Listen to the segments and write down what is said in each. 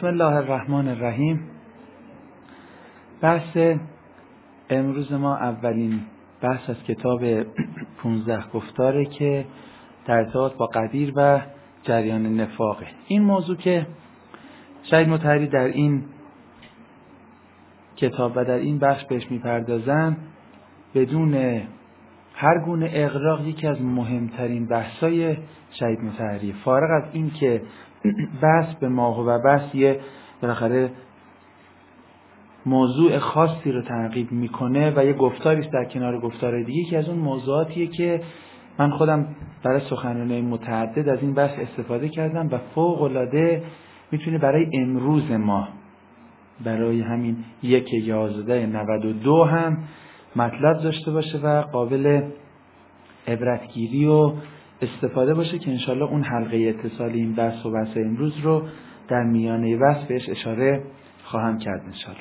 بسم الله الرحمن الرحیم. بحث امروز ما اولین بحث از کتاب 15 گفتاره که در ارتباط با قدیر و جریان نفاقه. این موضوع که شهید مطهری در این کتاب و در این بخش بهش میپردازن بدون هر گونه اغراق یکی از مهمترین بحثای شهید مطهری، فارغ از این که بحث به ماه و بحث یه بالاخره موضوع خاصی رو تعقیب میکنه و یه گفتاریست در کنار گفتار دیگه، که از اون موضوعاتیه که من خودم برای سخنرانی متعدد از این بحث استفاده کردم و فوق العاده میتونه برای امروز ما، برای همین 1/11/92 هم مطلب داشته باشه و قابل عبرتگیری و استفاده باشه، که انشالله اون حلقه اتصالی این بحث و بحث امروز رو در میانه بحث بهش اشاره خواهم کرد انشالله.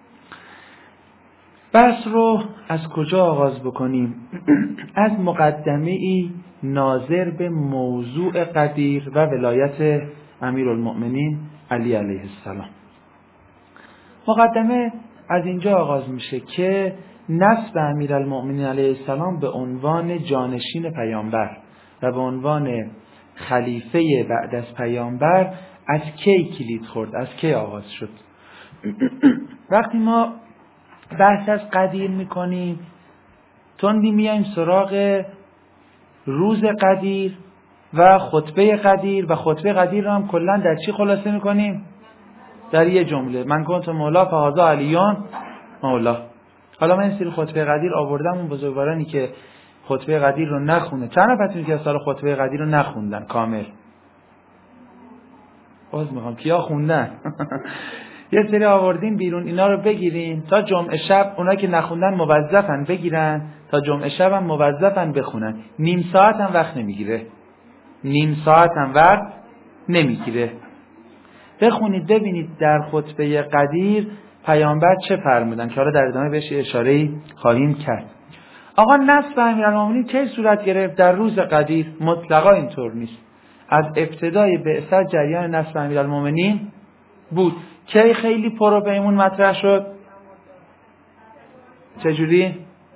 بحث رو از کجا آغاز بکنیم؟ از مقدمه‌ای ناظر به موضوع قدیر و ولایت امیرالمؤمنین علی علیه السلام. مقدمه از اینجا آغاز میشه که نسب امیرالمؤمنین علیه السلام به عنوان جانشین پیامبر و به عنوان خلیفه بعد از پیامبر از کی کلید خورد، از کی آغاز شد. وقتی ما بحث از قدیر میکنیم تندی میایم سراغ روز قدیر و خطبه قدیر، و خطبه قدیر رو هم کلا در چی خلاصه میکنیم؟ در یه جمله: من کنت مولا فهذا علیون مولا. حالا من این سری خطبه قدیر آوردم، اون بزرگوارانی که خطبه قدیر رو نخونه، چند نفرتون که از سال خطبه قدیر رو نخوندن کامل؟ باز میخوام کیا خوندن؟ یه سری آوردیم بیرون، اینا رو بگیریم تا جمعه شب، اونا که نخوندن موظفن بگیرن تا جمعه شب هم موظفن بخونن. نیم ساعت هم وقت نمیگیره، نیم ساعت هم وقت نمیگیره. بخونید ببینید در خطبه قدیر پیامبر چه فرمودن، که حالا در ادامه بهش اشاره‌ای خواهیم کرد. آقا نسب امیرالمؤمنین کی صورت گرفت؟ در روز قدیر. مطلقا اینطور نیست، از ابتدای بعثت جریان نسب امیرالمؤمنین بود. کی خیلی پروپیمون مطرح شد؟ چجوری؟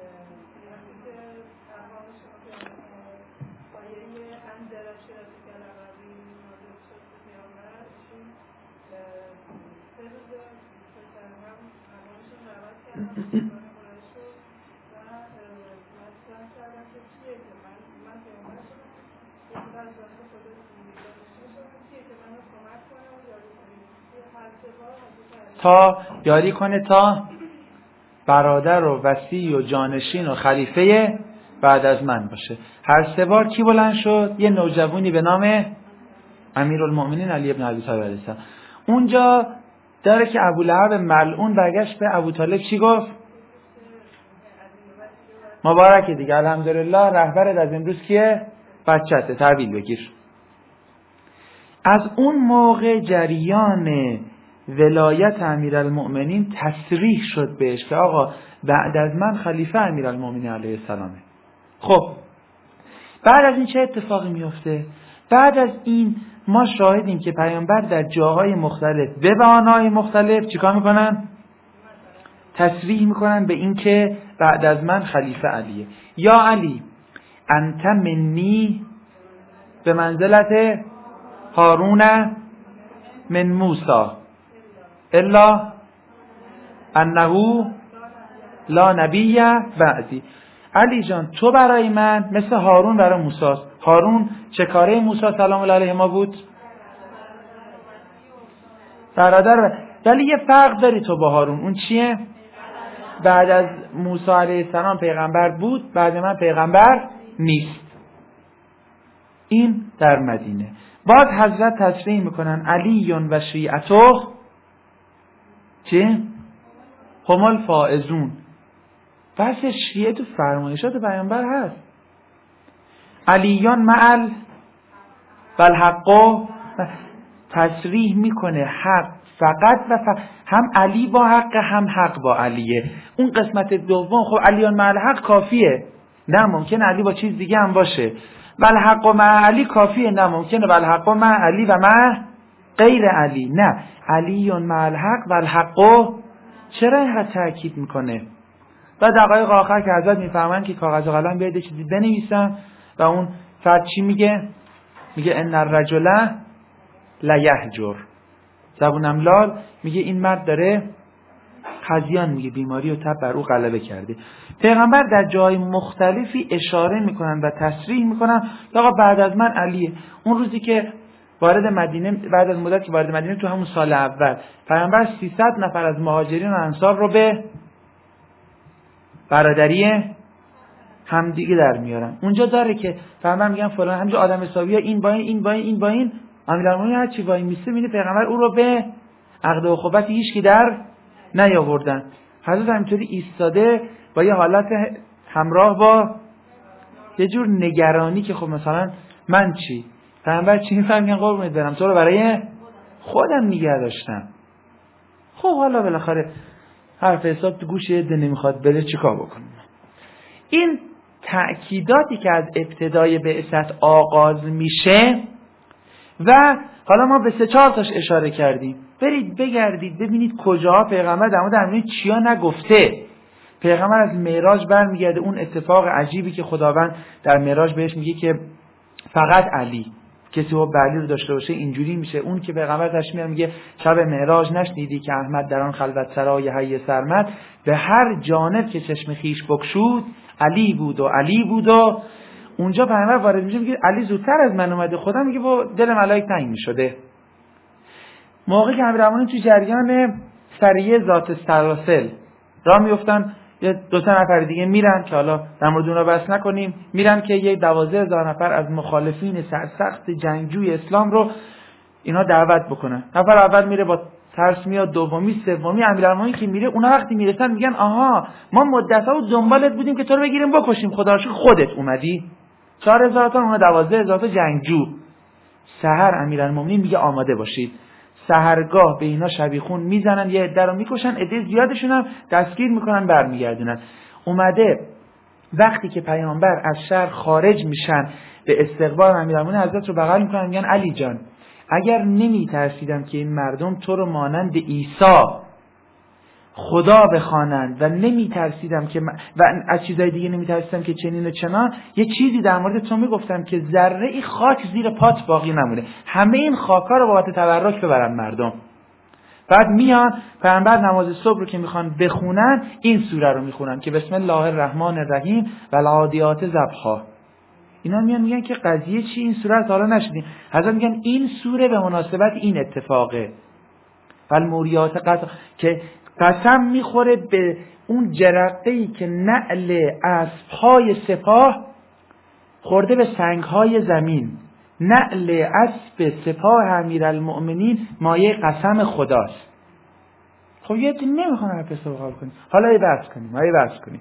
تا یاری کنه تا برادر و وصی و جانشین و خلیفه بعد از من باشه. هر سه بار کی بلند شد؟ یه نوجوانی به نام امیرالمؤمنین علی بن ابی طالب علیه السلام. اونجا داره که ابولهب ملعون برگشت به ابوطالب چی گفت؟ مبارکه دیگه، الحمدلله رهبرت از امروز کیه؟ بچته، تحویل بگیر. از اون موقع جریان ولایت امیرالمؤمنین تصریح شد بهش که آقا بعد از من خلیفه امیرالمؤمنین علیه السلامه. خب بعد از این چه اتفاقی میفته؟ بعد از این ما شاهدیم که پیامبر در جاهای مختلف به بهانه‌های مختلف چیکار میکنن؟ تصریح میکنن به این که بعد از من خلیفه علیه. یا علی انت منی به منزلت هارون من موسی الا انه لا نبی بعدی. علی جان تو برای من مثل هارون برای موسی است. هارون چه کاره موسی سلام الله علیه ما بود؟ برادر. ولی یه فرق داری تو با هارون. اون چیه؟ بعد از موسی علیه السلام پیغمبر بود، بعد من پیغمبر نیست. این در مدینه. باز حضرت تصریح میکنن علی و شیعته چه؟ هم الفائزون. بس شیعه تو فرمایشات پیامبر هست. علیان معل والحق، تصریح میکنه حق فقط و فقط، هم علی با حق هم حق با علیه. اون قسمت دوم خب علیان معل حق کافیه، نه ممکنه علی با چیز دیگه هم باشه. والحق مع علی کافیه، نه ممکنه والحق مع علی و مع غیر علی، نه علی مع الحق و الحق. چرا اینقدر تاکید میکنه؟ و دقایق آخر که حضرت میفهمن که کاغذ و قلم بیاید چیزی بنویسن و اون فرد چی میگه؟ میگه ان الرجل لیهجر. زبونم لال میگه این مرد داره هذیان میگه، بیماری و تب بر او غلبه کرده. پیغمبر در جای مختلفی اشاره میکنن و تصریح میکنن آقا بعد از من علیه. اون روزی که وارد مدینه، بعد از مدت که وارد مدینه تو همون سال اول، پیغمبر 300 نفر از مهاجرین و انصار رو به برادری همدیگه در میارن. اونجا داره که پیغمبر میگن فلان همینجا آدم حسابیه، این با این امیرالمومنین هر چی وای میسته میبینه پیغمبر او رو به عقد و اخوت هیچ کی در نیاوردن. حضرت همینطوری ایستاده با یه حالت همراه با یه جور نگرانی که خب مثلا من چی؟ پیغمبر چی میفهمین؟ قربونت برم تو رو برای خودم نگه داشتم. خب حالا بالاخره حرف حساب تو گوش یه ده نمیخواد بره چیکار بکنیم؟ این تأکیداتی که از ابتدای بعثت آغاز میشه و حالا ما به 3-4 تاش اشاره کردیم. برید بگردید ببینید کجاها پیغمبر در مورد چیا نگفته. پیغمبر از معراج برمیگرده، اون اتفاق عجیبی که خداوند در معراج بهش میگه که فقط علی، کسی با علی رو داشته باشه اینجوری میشه. اون که پیغمبر تشمیه میگه شب معراج نشنیدی که احمد در آن خلوت سرای حی سرمد به هر جانب که چشم خیش بگشود علی بود و علی بود. و اونجا پیغمبر وارد میشه میگه علی زودتر از من اومده. خدا میگه با دل ملائک تنگ میشده. موقعی که امیرالمومنین تو جریان سریه ذات سلاسل راه میافتن، یه 2-3 نفر دیگه میرن که حالا در مورد اونها بحث نکنیم، میرن که یه 12,000 نفر از مخالفین سرسخت جنگجوی اسلام رو اینا دعوت بکنن. نفر اول میره با ترس میاد، دومی، سومی، امیرالمومنین که میره اونا وقتی میرسن میگن آها ما مدت‌ها دنبالت بودیم که تو رو بگیریم بکشیم، خدا رو شکر خودت اومدی. 4,000 تا اونا 12,000 تا جنگجو. سحر امیرالمومنین میگه آماده باشید. سحرگاه به اینا شبیخون میزنن، یه عده رو میکشن، عده زیادشون هم دستگیر میکنن برمیگردونن. اومده وقتی که پیامبر از شهر خارج میشن به استقبال امیرالمومنین حضرت رو بغل میکنن میگن علی جان اگر نمیترسیدم که این مردم تو رو مانند عیسی خدا بخوانند و نمیترسیدم که و از چیزای دیگه نمیترسیدم که چنین و چنان، یه چیزی در مورد تو میگفتم که ذره ای خاک زیر پات باقی نمونه، همه این خاکا رو بابت تبرک ببرن مردم. بعد میان پیامبر نماز صبح رو که میخوان بخونن این سوره رو میخونن که بسم الله الرحمن الرحیم و العادیات ضبحا. اینا میگن که قضیه چی؟ این سوره رو حالا نشدیم. حضرت میگن این سوره به مناسبت این اتفاقه. والموریات قطع که قسم میخوره به اون جرقه‌ای که نعل اسب‌های سپاه خورده به سنگ‌های زمین. نعل اسب سپاه امیرالمؤمنین مایه قسم خداست. خب یه چیزی نمیخوام حرف حساب کنیم. حالا یه بحث کنیم.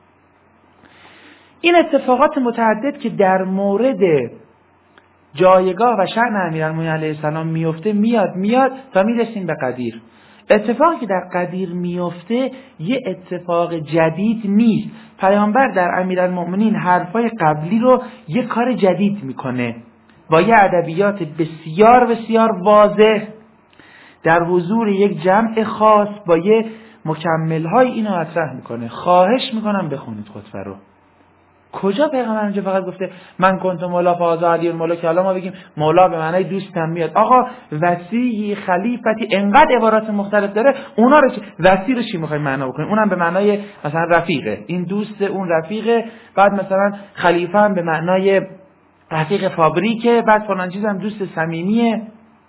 این اتفاقات متعدد که در مورد جایگاه و شأن امیرالمؤمنین علیه السلام میفته میاد تا میرسیم به قدیر. اتفاقی که در قدیر میفته یه اتفاق جدید نیست. پیامبر در امیرالمؤمنین حرفای قبلی رو یه کار جدید میکنه با یه ادبیات بسیار بسیار واضح در حضور یک جمع خاص با یه مکمل‌های اینو مطرح میکنه. خواهش میکنم بخونید خطبه رو. کجا پیغمبر اینجا فقط گفته من کنت مولا فاضا علی المولا که حالا ما بگیم مولا به معنای دوستم میاد؟ آقا وصی خلیفتی انقدر عبارات مختلف داره، اونا رو وصی رو چی میخوایم معنا بکنیم؟ اونم به معنای مثلا رفیقه، این دوست اون رفیقه، بعد مثلا خلیفه هم به معنای رفیق فابریکه، بعد فلان چیز هم دوست صمیمیه.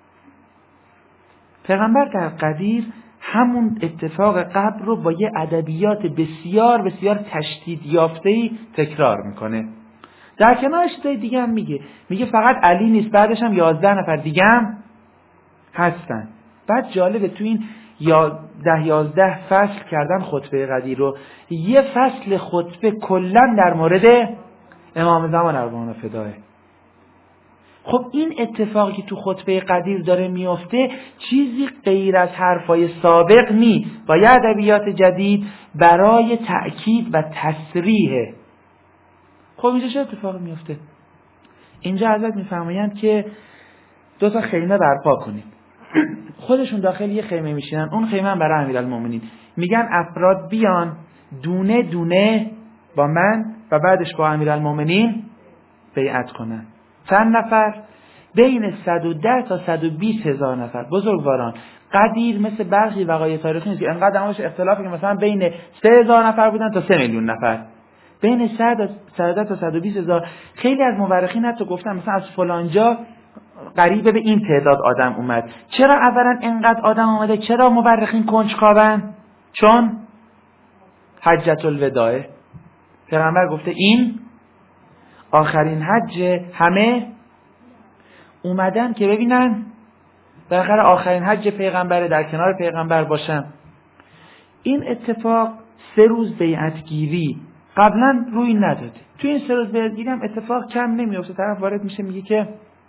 پیغمبر در قدیر همون اتفاق قبل رو با یه ادبیات بسیار بسیار تشدید یافته‌ای تکرار میکنه. در کنارش چیزای دیگه هم میگه فقط علی نیست، بعدش هم 11 نفر دیگه هم هستن. بعد جالبه تو این 11 فصل کردن خطبه قدیر رو، یه فصل خطبه کلا در مورد امام زمان ارواحنا فداه. خب این اتفاقی که تو خطبه قدیر داره میفته چیزی غیر از حرفای سابق نیست، با یه ادبیات جدید برای تأکید و تصریحه. خب اینجا چه اتفاقی میفته؟ اینجا حضرت میفرمایند که 2 تا خیمه برپا کنید. خودشون داخل یه خیمه میشینن، اون خیمه هم برای امیرالمومنین. میگن افراد بیان دونه دونه با من و بعدش با امیرالمومنین بیعت کنن. چند نفر؟ بین 110 تا 120 هزار نفر. بزرگواران، قدیر مثل برخی وقایع تاریخی نیست که انقدر همش اختلافی که مثلا بین 3000 نفر بودن تا 3 میلیون نفر. بین 100 تا 120 هزار. خیلی از مورخین حتی گفتن مثلا از فلانجا قریب به این تعداد آدم اومد. چرا اولا اینقدر آدم اومده؟ چرا مورخین کنجکاون؟ چون حجۃ الوداع، پیغمبر گفته این آخرین حج همه اومدن که ببینن بالاخره آخرین حج پیغمبر، در کنار پیغمبر باشن. این اتفاق 3 روز بیعتگیری قبلا روی نداده. تو این 3 روز بیعتگیری هم اتفاق کم نمیفته. طرف وارد میشه میگه که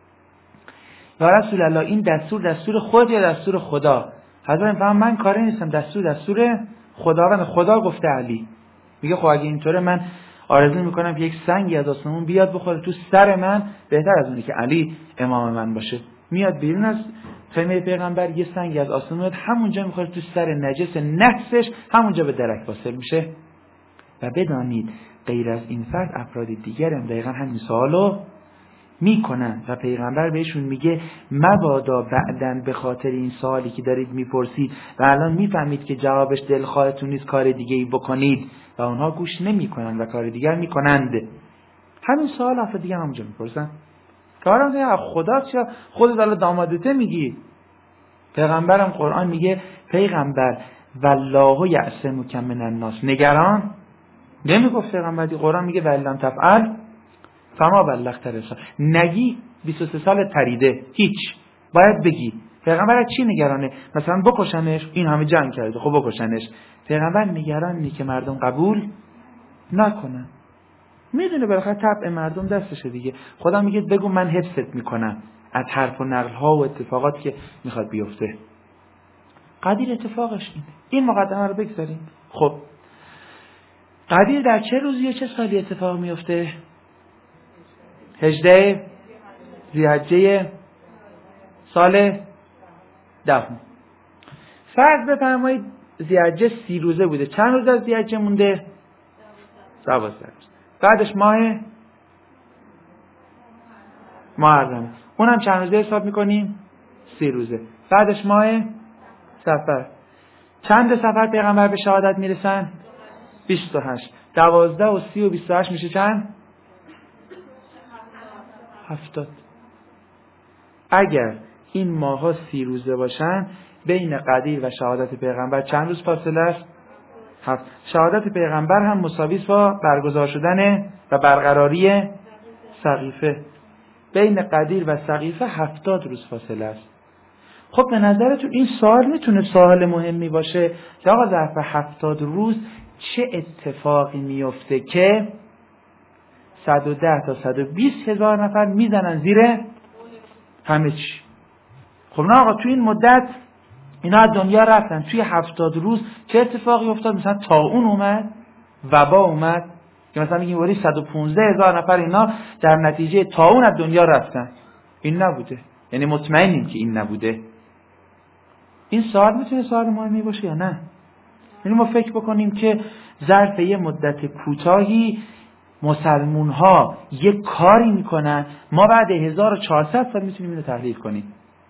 یا رسول الله این دستور خود یا دستور خدا؟ حضرت میفهمم من کاری نیستم، دستور خداوند. خدا گفته علی. میگه خب اگه اینطوره من آرزو میکنم که یک سنگی از آسمون بیاد بخوره تو سر من، بهتر از اونی که علی امام من باشه. میاد بیرون از خیمه پیغمبر، یه سنگی از آسمون میاد، همونجا میخوره تو سر نجس نفسش، همونجا به درک واصل میشه. و بدانید غیر از این فرد افراد دیگر هم دقیقا همین سوالو میکنن و پیغمبر بهشون میگه مبادا بعدن به خاطر این سوالی که دارید میپرسید و الان میفهمید که جوابش دلخواهتون نیست کار دیگه ای بکنید، و اونها گوش نمیکنن و کار دیگر میکنند. همین سوال افراد دیگه همونجا میپرسن. کارم دیگه خداست یا خودت الان دامادته میگی؟ پیغمبرم قرآن میگه پیغمبر والله یعصمک من الناس، نگران نمیگفت پیغمبر، قرآن میگه ولن تفعل فما بلغت رسالت، نگی 23 سال پریده، هیچ، باید بگی. پیغمبر از چی نگرانه؟ مثلا بکشنش، این همه جنگ کرده، خب بکشنش. پیغمبر نگرانی که مردم قبول نکنن. میدونه بالاخره طبع مردم دستشه دیگه. خدا میگه بگو من حفظت میکنم از حرف و نقل ها و اتفاقاتی که میخواد بیفته. قدیر اتفاقش اینه. این مقدمه رو بگذاریم. خب قدیر در چه روزی و چه سالی اتفاق میفته؟ 18 ذی‌حجه سال 10. فرض بفرمایید ذی‌حجه 30 روزه بوده. چند روز از ذی‌حجه مونده؟ 12 روز. بعدش ماه محرم، اونم چند روزه حساب میکنیم؟ 30 روزه. بعدش ماه صفر. چند سفر پیغمبر به شهادت میرسن؟ 28. 12 و 30 و 28 میشه چند؟ 70. اگر این ماها 30 روزه باشن، بین قدیر و شهادت پیغمبر چند روز فاصله است؟ 7. شهادت پیغمبر هم مساوی است با برگزار شدن و برقراری سقیفه. بین قدیر و سقیفه 70 روز فاصله است. خب به نظرتون این سوال میتونه سوال مهمی باشه که آقا ظرف 70 روز چه اتفاقی میفته که 110 تا 120 هزار نفر میزنن زیر همه چی؟ خب نه آقا تو این مدت اینا از دنیا رفتن، توی 70 روز چه اتفاقی افتاد؟ مثلا طاعون اومد، وبا اومد که مثلا میگیم ولی 115 هزار نفر اینا در نتیجه طاعون از دنیا رفتن. این نبوده. یعنی مطمئنیم که این نبوده. این سوال میتونه سوال مهمی باشه یا نه؟ یعنی ما فکر بکنیم که ظرف یه مدت کوتاهی مسلمون ها یک کاری میکنن، ما بعد 1400 سال میتونیم اینو تحلیل کنیم.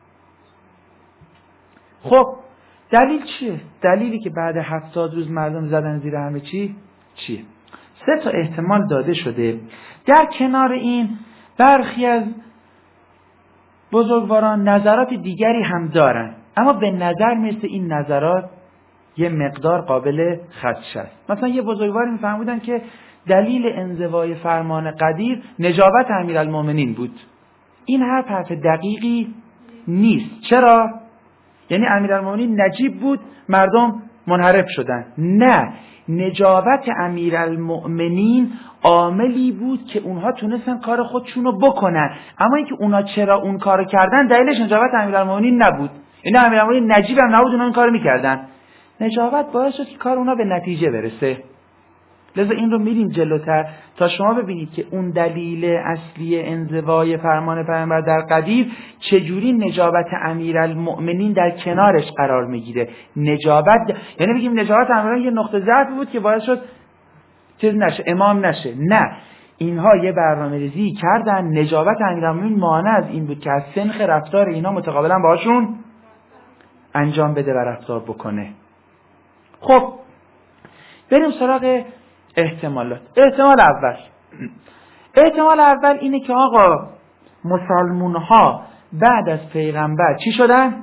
خب دلیل چیه؟ دلیلی که بعد 70 روز مردم زدن زیر همه چی چیه؟ 3 تا احتمال داده شده. در کنار این برخی از بزرگواران نظرات دیگری هم دارن، اما به نظر میرسه این نظرات یه مقدار قابل خدشه است. مثلا یه بزرگواری میفهمودن که دلیل انزوای فرمان قدیر نجابت امیرالمومنین بود. این حرف دقیقی نیست. چرا؟ یعنی امیرالمومنین نجیب بود، مردم منحرف شدن. نه، نجابت امیرالمومنین عاملی بود که اونها تونستن کار خودشونو بکنن، اما اینکه اونا چرا اون کارو کردن دلیلش نجابت امیرالمومنین نبود. یعنی امیرالمومنین نجیب هم نبود، اونا این کارو میکردن. نجابت باعث شد که کار اونا به نتیجه برسه. لذا این رو میریم جلوتر تا شما ببینید که اون دلیل اصلی انزوای فرمان پیامبر در قدیر چجوری نجابت امیرالمؤمنین در کنارش قرار میگیره. نجابت یعنی بگیم نجابت امیرالمؤمنین یه نقطه ضعف بود که باعث شد چیز نشه، امام نشه. نه، اینها یه برنامه‌ریزی کردن. نجابت امیرالمؤمنین مانع از این بود که از سنخ رفتار اینا متقابلا باشون انجام بده و رفتار بکنه. خب بریم سراغ احتمالات. احتمال اول اینه که آقا مسلمون ها بعد از پیغمبر چی شدن؟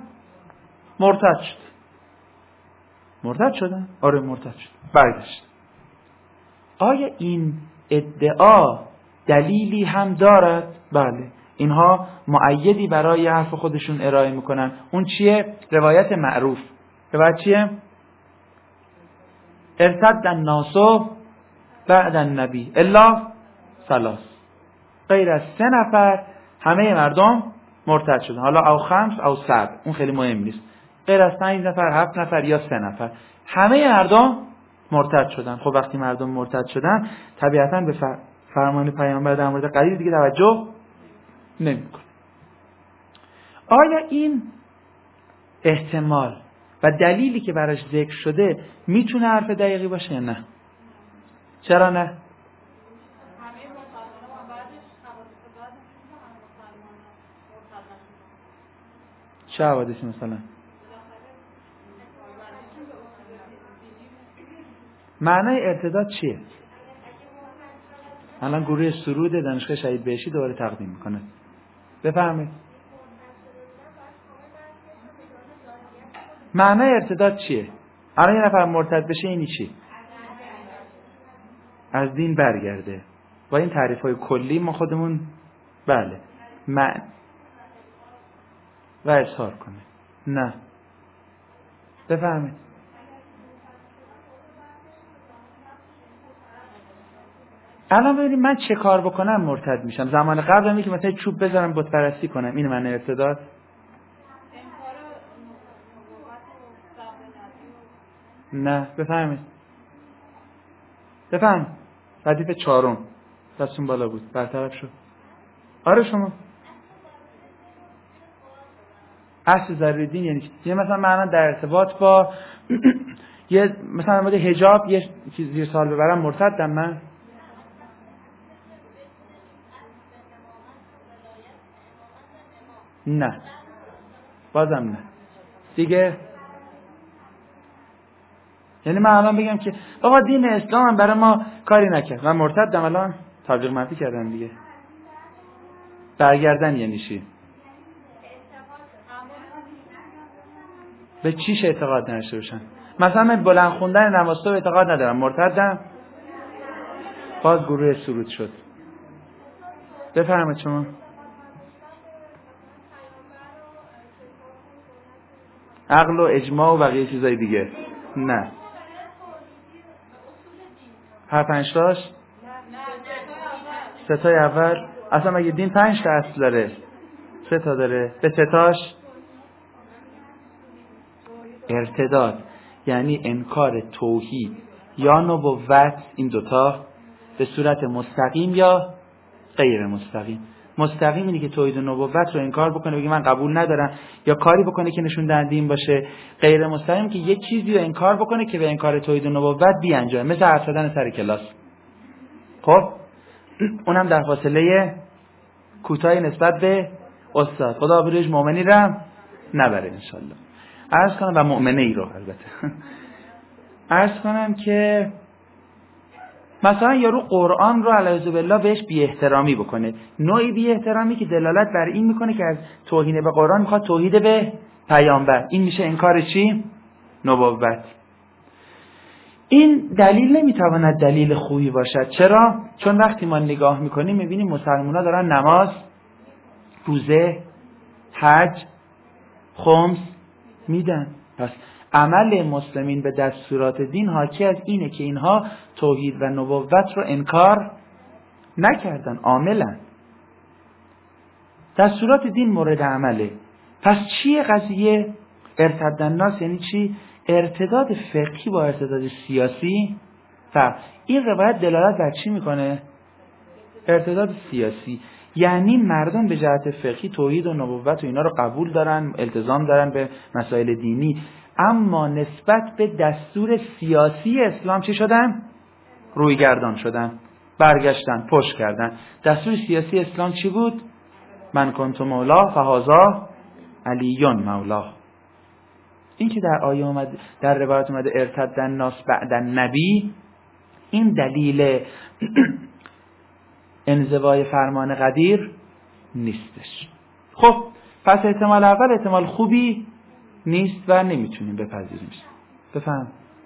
مرتد شدن؟ آره مرتد شدن، برگشت. آیا این ادعا دلیلی هم دارد؟ بله، اینها مؤیدی برای حرف خودشون ارائه میکنن. اون چیه؟ روایت معروف. روایت چیه؟ ارتد الناس بعد النبی الا ثلاث، غیر از 3 نفر همه مردم مرتد شدن. حالا او 5 او 7 اون خیلی مهم نیست. غیر از 5 نفر، 7 نفر یا 3 نفر همه مردم مرتد شدن. خب وقتی مردم مرتد شدن طبیعتاً به فرمان پیامبر در مورد قدیر دیگه توجه نمی‌کنه. آیا این احتمال و دلیلی که براش ذکر شده میتونه حرف دقیقی باشه یا نه؟ چرا نه؟ چه حوادثی مثلا؟ معنای ارتداد چیه؟ الان گروه سرود دانشگاه شهید بهشتی دوباره تقدیم میکنه. بفرمایید. معنای ارتداد چیه؟ الان یه نفر مرتد بشه اینی چی؟ از دین برگرده. با این تعریف‌های کلی ما خودمون بله و اظهار کنه. نه بفرمایید. الان ببینید من چه کار بکنم مرتد میشم. زمان قبل هم که مثلا چوب بذارم بت پرستی کنم، این معنی ارتداد؟ نه بفرمایید. ردیف 4 دستون بالا بود، برطرف شد. آره شما اصل ضروری دین یعنی چی؟ یه مثلا معنا در ارتباط با یه مثلا مورد حجاب یه چیز زیر سوال ببرم مرتدم من؟ نه بازم نه دیگه. یعنی من الان بگم که آقا دین اسلام هم برای ما کاری نکرد، من مرتدم، الان تبلیغ منفی کردن دیگه. برگردن یعنی چی؟ به چیش اعتقاد نداشته باشن. مثلا من بلند خوندن نماز صبح اعتقاد ندارم، مرتدم، باز گروه سرود شد. بفرمایید شما. عقل و اجماع و بقیه چیزای دیگه نه. هر 5 تاش 3 تای اول اصلا مگه دین 5 تا اصل داره؟ 3 تا داره. به 3 تاش ارتداد یعنی انکار توحید یا نبوت، این دوتا به صورت مستقیم یا غیر مستقیم. مستقیم اینه که توحید و نبوت رو انکار بکنه، بگه من قبول ندارم، یا کاری بکنه که نشون دهنده این باشه. غیر مستقیم که یک چیزی رو انکار بکنه که به انکار توحید و نبوت بیانجامه، مثل حرف زدن سر کلاس. خب اونم در فاصله کوتاهی نسبت به استاد. خدا بروش مؤمنی رو نبره انشالله. عرض کنم و مؤمنه ای رو البته عرض کنم که مثلا یارو قرآن رو علیه بالله بهش بی احترامی بکنه، نوعی بی احترامی که دلالت بر این میکنه که از توهین به قرآن میخواد توحید به پیامبر. این میشه انکار چی؟ نبوت. این دلیل نمیتواند دلیل خوبی باشد. چرا؟ چون وقتی ما نگاه میکنیم میبینیم مسلمان‌ها دارن نماز، روزه، حج، خمس میدن. پس عمل مسلمین به دستورات دین حاکی از اینه که اینها توحید و نبوت رو انکار نکردن، عاملن. دستورات دین مورد عمله. پس چیه قضیه؟ ارتد الناس یعنی چی؟ ارتداد فقهی با ارتداد سیاسی این روایت دلالت بر چی میکنه؟ ارتداد سیاسی. یعنی مردم به جهت فقهی توحید و نبوت و اینا رو قبول دارن، التزام دارن به مسائل دینی، اما نسبت به دستور سیاسی اسلام چی شدن؟ رویگردان شدن، برگشتن، پشت کردن. دستور سیاسی اسلام چی بود؟ من کنت مولا فهذا علی مولا. این که در آیه اومد، در روایت اومده ارتد الناس بعد النبی، این دلیل انزوای فرمان قدیر نیستش. خب پس احتمال اول احتمال خوبی نیست و نمیتونیم بپذیریمش. بفهم.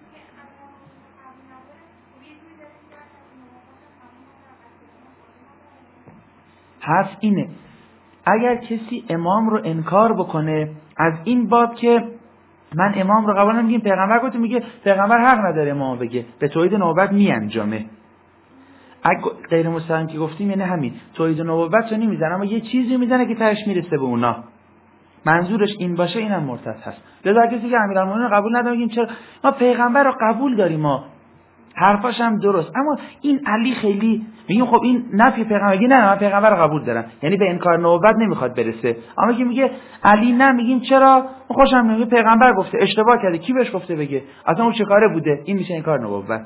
حرف اینه اگر کسی امام رو انکار بکنه از این باب که من امام رو قبول نمیگم، پیغمبر گفت، میگه پیغمبر حق نداره امام بگه، به توحید نبوت میانجامه. اگه غیر مستقیم که گفتیم یعنی همین توحید نبوت رو نمیزنه، اما یه چیزی میزنه که تهش میرسه به اونا، منظورش این باشه، اینم مرتد هست. لذا کسی که امیرالمومنین قبول نداره میگیم چرا؟ ما پیغمبر رو قبول داریم، ما حرفاش هم درست، اما این علی خیلی میگیم خب این نفی پیغمبر، میگه نه من پیغمبر رو قبول دارم، یعنی به انکار نبوت نمیخواد برسه. اما که میگه علی نه، میگیم چرا؟ خوشم نمیاد، پیغمبر گفته، اشتباه کرده، کی بهش گفته بگه؟ اصلا اون چه کاره بوده؟ این میشه انکار نبوت.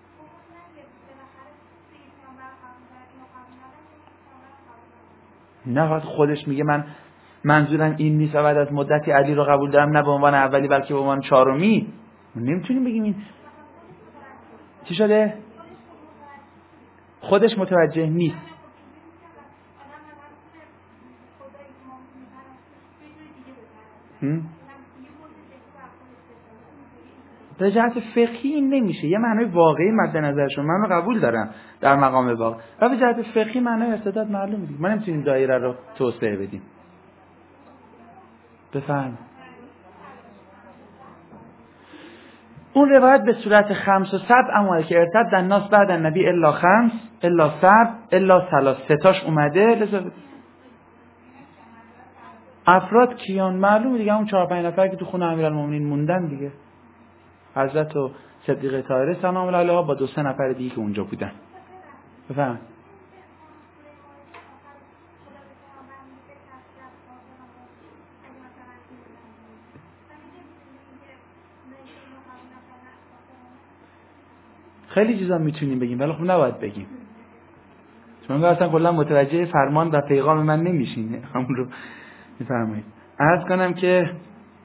نه خودش میگه من منظورم این نیست و بعد از مدتی علی رو قبول دارم، نه به عنوان اولی بلکه به عنوان چهارمی. نمیتونیم بگیم این چی شده؟ خودش متوجه نیست. به جهت فقهی این نمیشه، یه معنای واقعی مد نظرشون من رو قبول دارم در مقام واقع، و به جهت فقهی معنای ارتداد معلومه. ما نمیتونیم دایره رو توسعه بدیم. بفهم. اون روایت به صورت 5 و 7 اما که ارتد الناس بعد النبی الا 5 الا 7 الا 3 تاش اومده. لذا افراد کیان معلومه دیگه، اون 4-5 نفر که تو خونه امیرالمومنین موندن دیگه، حضرت و صدیقه طاهره سلام الله علیها با 2-3 نفر دیگه که اونجا بودن. بفهم. خیلی چیزا میتونیم بگیم ولی خب نباید بگیم، چون اصلا کلا متوجه فرمان و پیغام من نمیشین. همون رو میفرمایید. عرض کنم که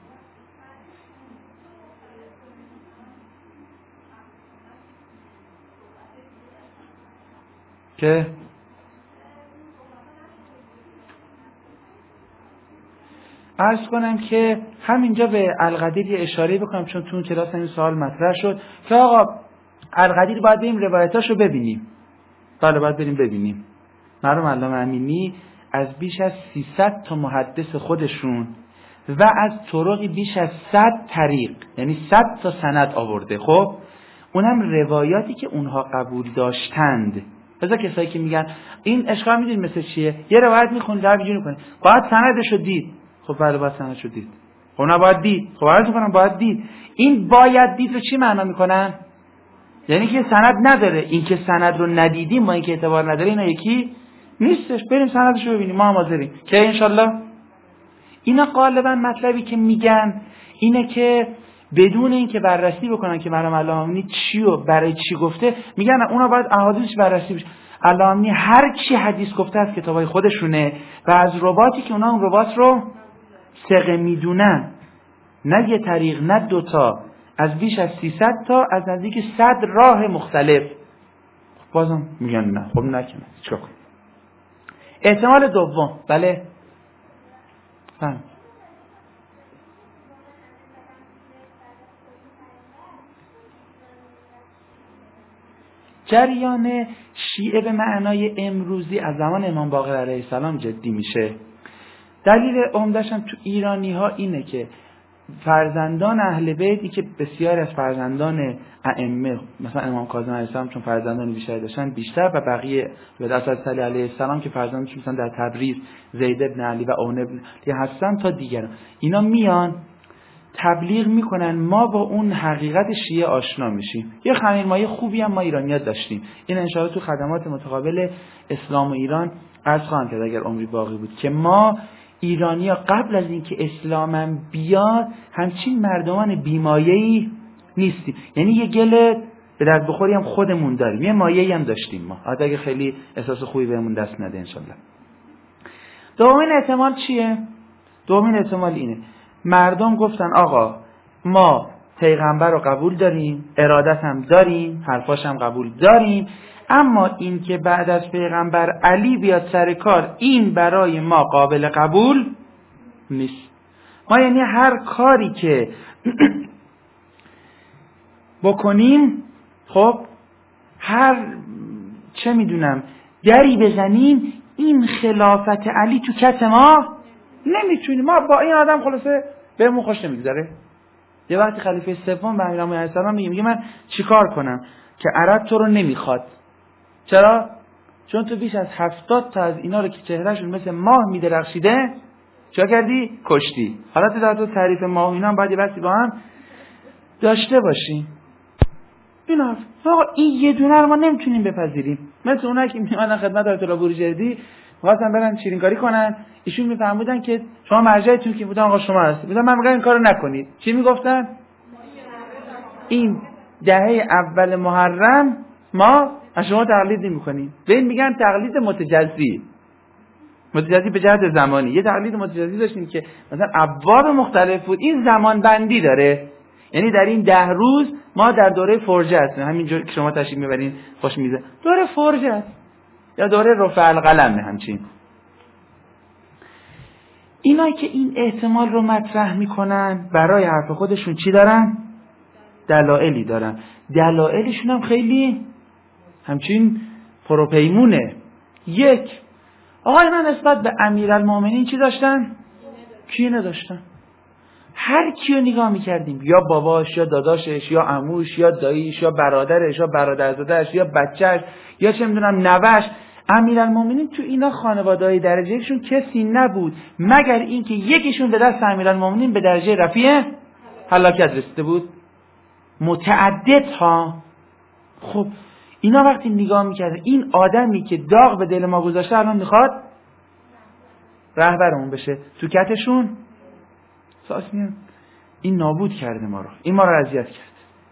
همینجا به القدیر یه اشاره بکنم، چون تو اون کلاس این سوال مطرح شد که آقا القدیر باید بریم روایتاشو ببینیم. بله باید بریم ببینیم. مرحوم علامه امینی از بیش از 300 تا محدث خودشون و از طرقی بیش از 100 طریق، یعنی 100 تا سند آورده. خب اونم روایاتی که اونها قبول داشتند. مثلا کسایی که میگن این اشکال میدید مثل چیه، یه روایت میخونید در بیجون کنید باید سندشو دید. خب بله باید سندشو دید. خب نباید دید. خب عرض میکنم باید دید. این باید دید رو چی معنا میکنن؟ یعنی که سند نداره. این که سند رو ندیدیم با اینکه اعتبار نداره اینا یکی نیستش. بریم سندشو ببینیم، ما هم حاضریم که انشالله. اینا غالبا مطلبی که میگن اینه که بدون اینکه بررسی بکنن که مرحوم علامه امینی چی و برای چی گفته، میگن اونا باید احادیثش بررسی بشه. علامه امینی هر چی حدیث گفته از کتابای خودشونه و از رواتی که اونا اون روات رو ثقه میدونن، نه یه طریق نه 2 تا، از بیش از 300 تا، از نزدیک 100 راه مختلف. بازم میگن نه. خب نکنه چیکار کنیم؟ احتمال دوم. بله فهم. جریان شیعه به معنای امروزی از زمان امام باقر علیه السلام جدی میشه. دلیل عمده‌ش هم تو ایرانی ها اینه که فرزندان اهل بیتی که بسیار از فرزندان ائمه مثلا امام کاظم علیه السلام چون فرزندان بیشتر داشتن بیشتر، و بقیه به حضرت علی علیه السلام که فرزندانشون مثلا در تبریز زید ابن علی و اون ابن علی هستن تا دیگران، اینا میان تبلیغ میکنن ما با اون حقیقت شیعه آشنا میشیم. یه خمیرمایه خوبی هم ما ایرانی‌ها داشتیم. این انشاءالله تو خدمات متقابل اسلام و ایران عرض خواهم کرد اگر عمری باقی بود که ما ایرانی‌ها قبل از اینکه اسلامم بیاد همچین مردمان بیمایه‌ای نیستیم. یعنی یه گل به درد بخوری هم خودمون داریم، یه مایه‌ای هم داشتیم ما، حتی اگه خیلی احساس خوبی بهمون دست نده انشالله. دومین احتمال چیه؟ دومین احتمال اینه مردم گفتن آقا ما پیغمبر رو قبول داریم، ارادت هم داریم، حرفاش هم قبول داریم، اما این که بعد از پیغمبر علی بیاد سر کار این برای ما قابل قبول نیست. ما یعنی هر کاری که بکنیم، خب هر چه میدونم دری بزنیم، این خلافت علی تو کت ما نمیتونیم. ما با این آدم خلاصه بهمون خوش نمیگذره. یه وقتی خلیفه سوم به امیرالمومنین علیه السلام میگه من چیکار کنم که عرب تو رو نمیخواد؟ چرا؟ چون تو بیش از 70 تا از اینا رو که چهرهشون مثل ماه میدرخشیده چا کردی؟ کشتی. حالا تو در تو تعریف ماه و اینا هم باید یه بحثی با هم داشته باشیم. این حرف آقا این یه دونه رو ما نمیتونیم بپذیریم. مثل اونایی که میومدن خدمت آیت الله بروجردی می‌خواستن برن شیرینکاری کنن، ایشون میفهمودن که شما مرجعتون کی بودن؟ آقا شما هستید. من میگم این کارو نکنید. چی میگفتن؟ این دهه اول محرم ما از شما تقلید نمی‌کنیم. به این میگن تقلید متجزی. متجزی به جهت زمانی. یه تقلید متجزی داشتیم که مثلا ابواب مختلف بود، این زمان بندی داره. یعنی در این 10 روز ما در دوره فرجه هستیم، همینجور که شما تشریف میبرین خوش میزه دوره فرجه است یا دوره رفع القلم. همچین اینا که این احتمال رو مطرح میکنن برای حرف خودشون چی دارن؟ دلایلی دارن. دلایلشون هم خیلی همچین پروپیمونه. یک، آقا اینا نسبت به امیرالمومنین چی داشتن؟ کینه داشتن. هر کیو نگاه میکردیم، یا باباش یا داداشش یا عموش یا داییش یا برادرش یا برادرزاده‌اش یا بچهش یا چه میدونم نوه‌ش، امیرالمومنین تو اینا خانواده‌های درجهشون کسی نبود مگر اینکه یکیشون به دست امیرالمومنین به درجه رفیع هلاکت رسیده بود. متعدد ها. خب اینا وقتی نگاه میکردن این آدمی که داغ به دل ما گذاشته الان میخواد رهبرمون بشه، تو کتشون ساس میاد این نابود کرده ما رو، این ما رو اذیت کرد.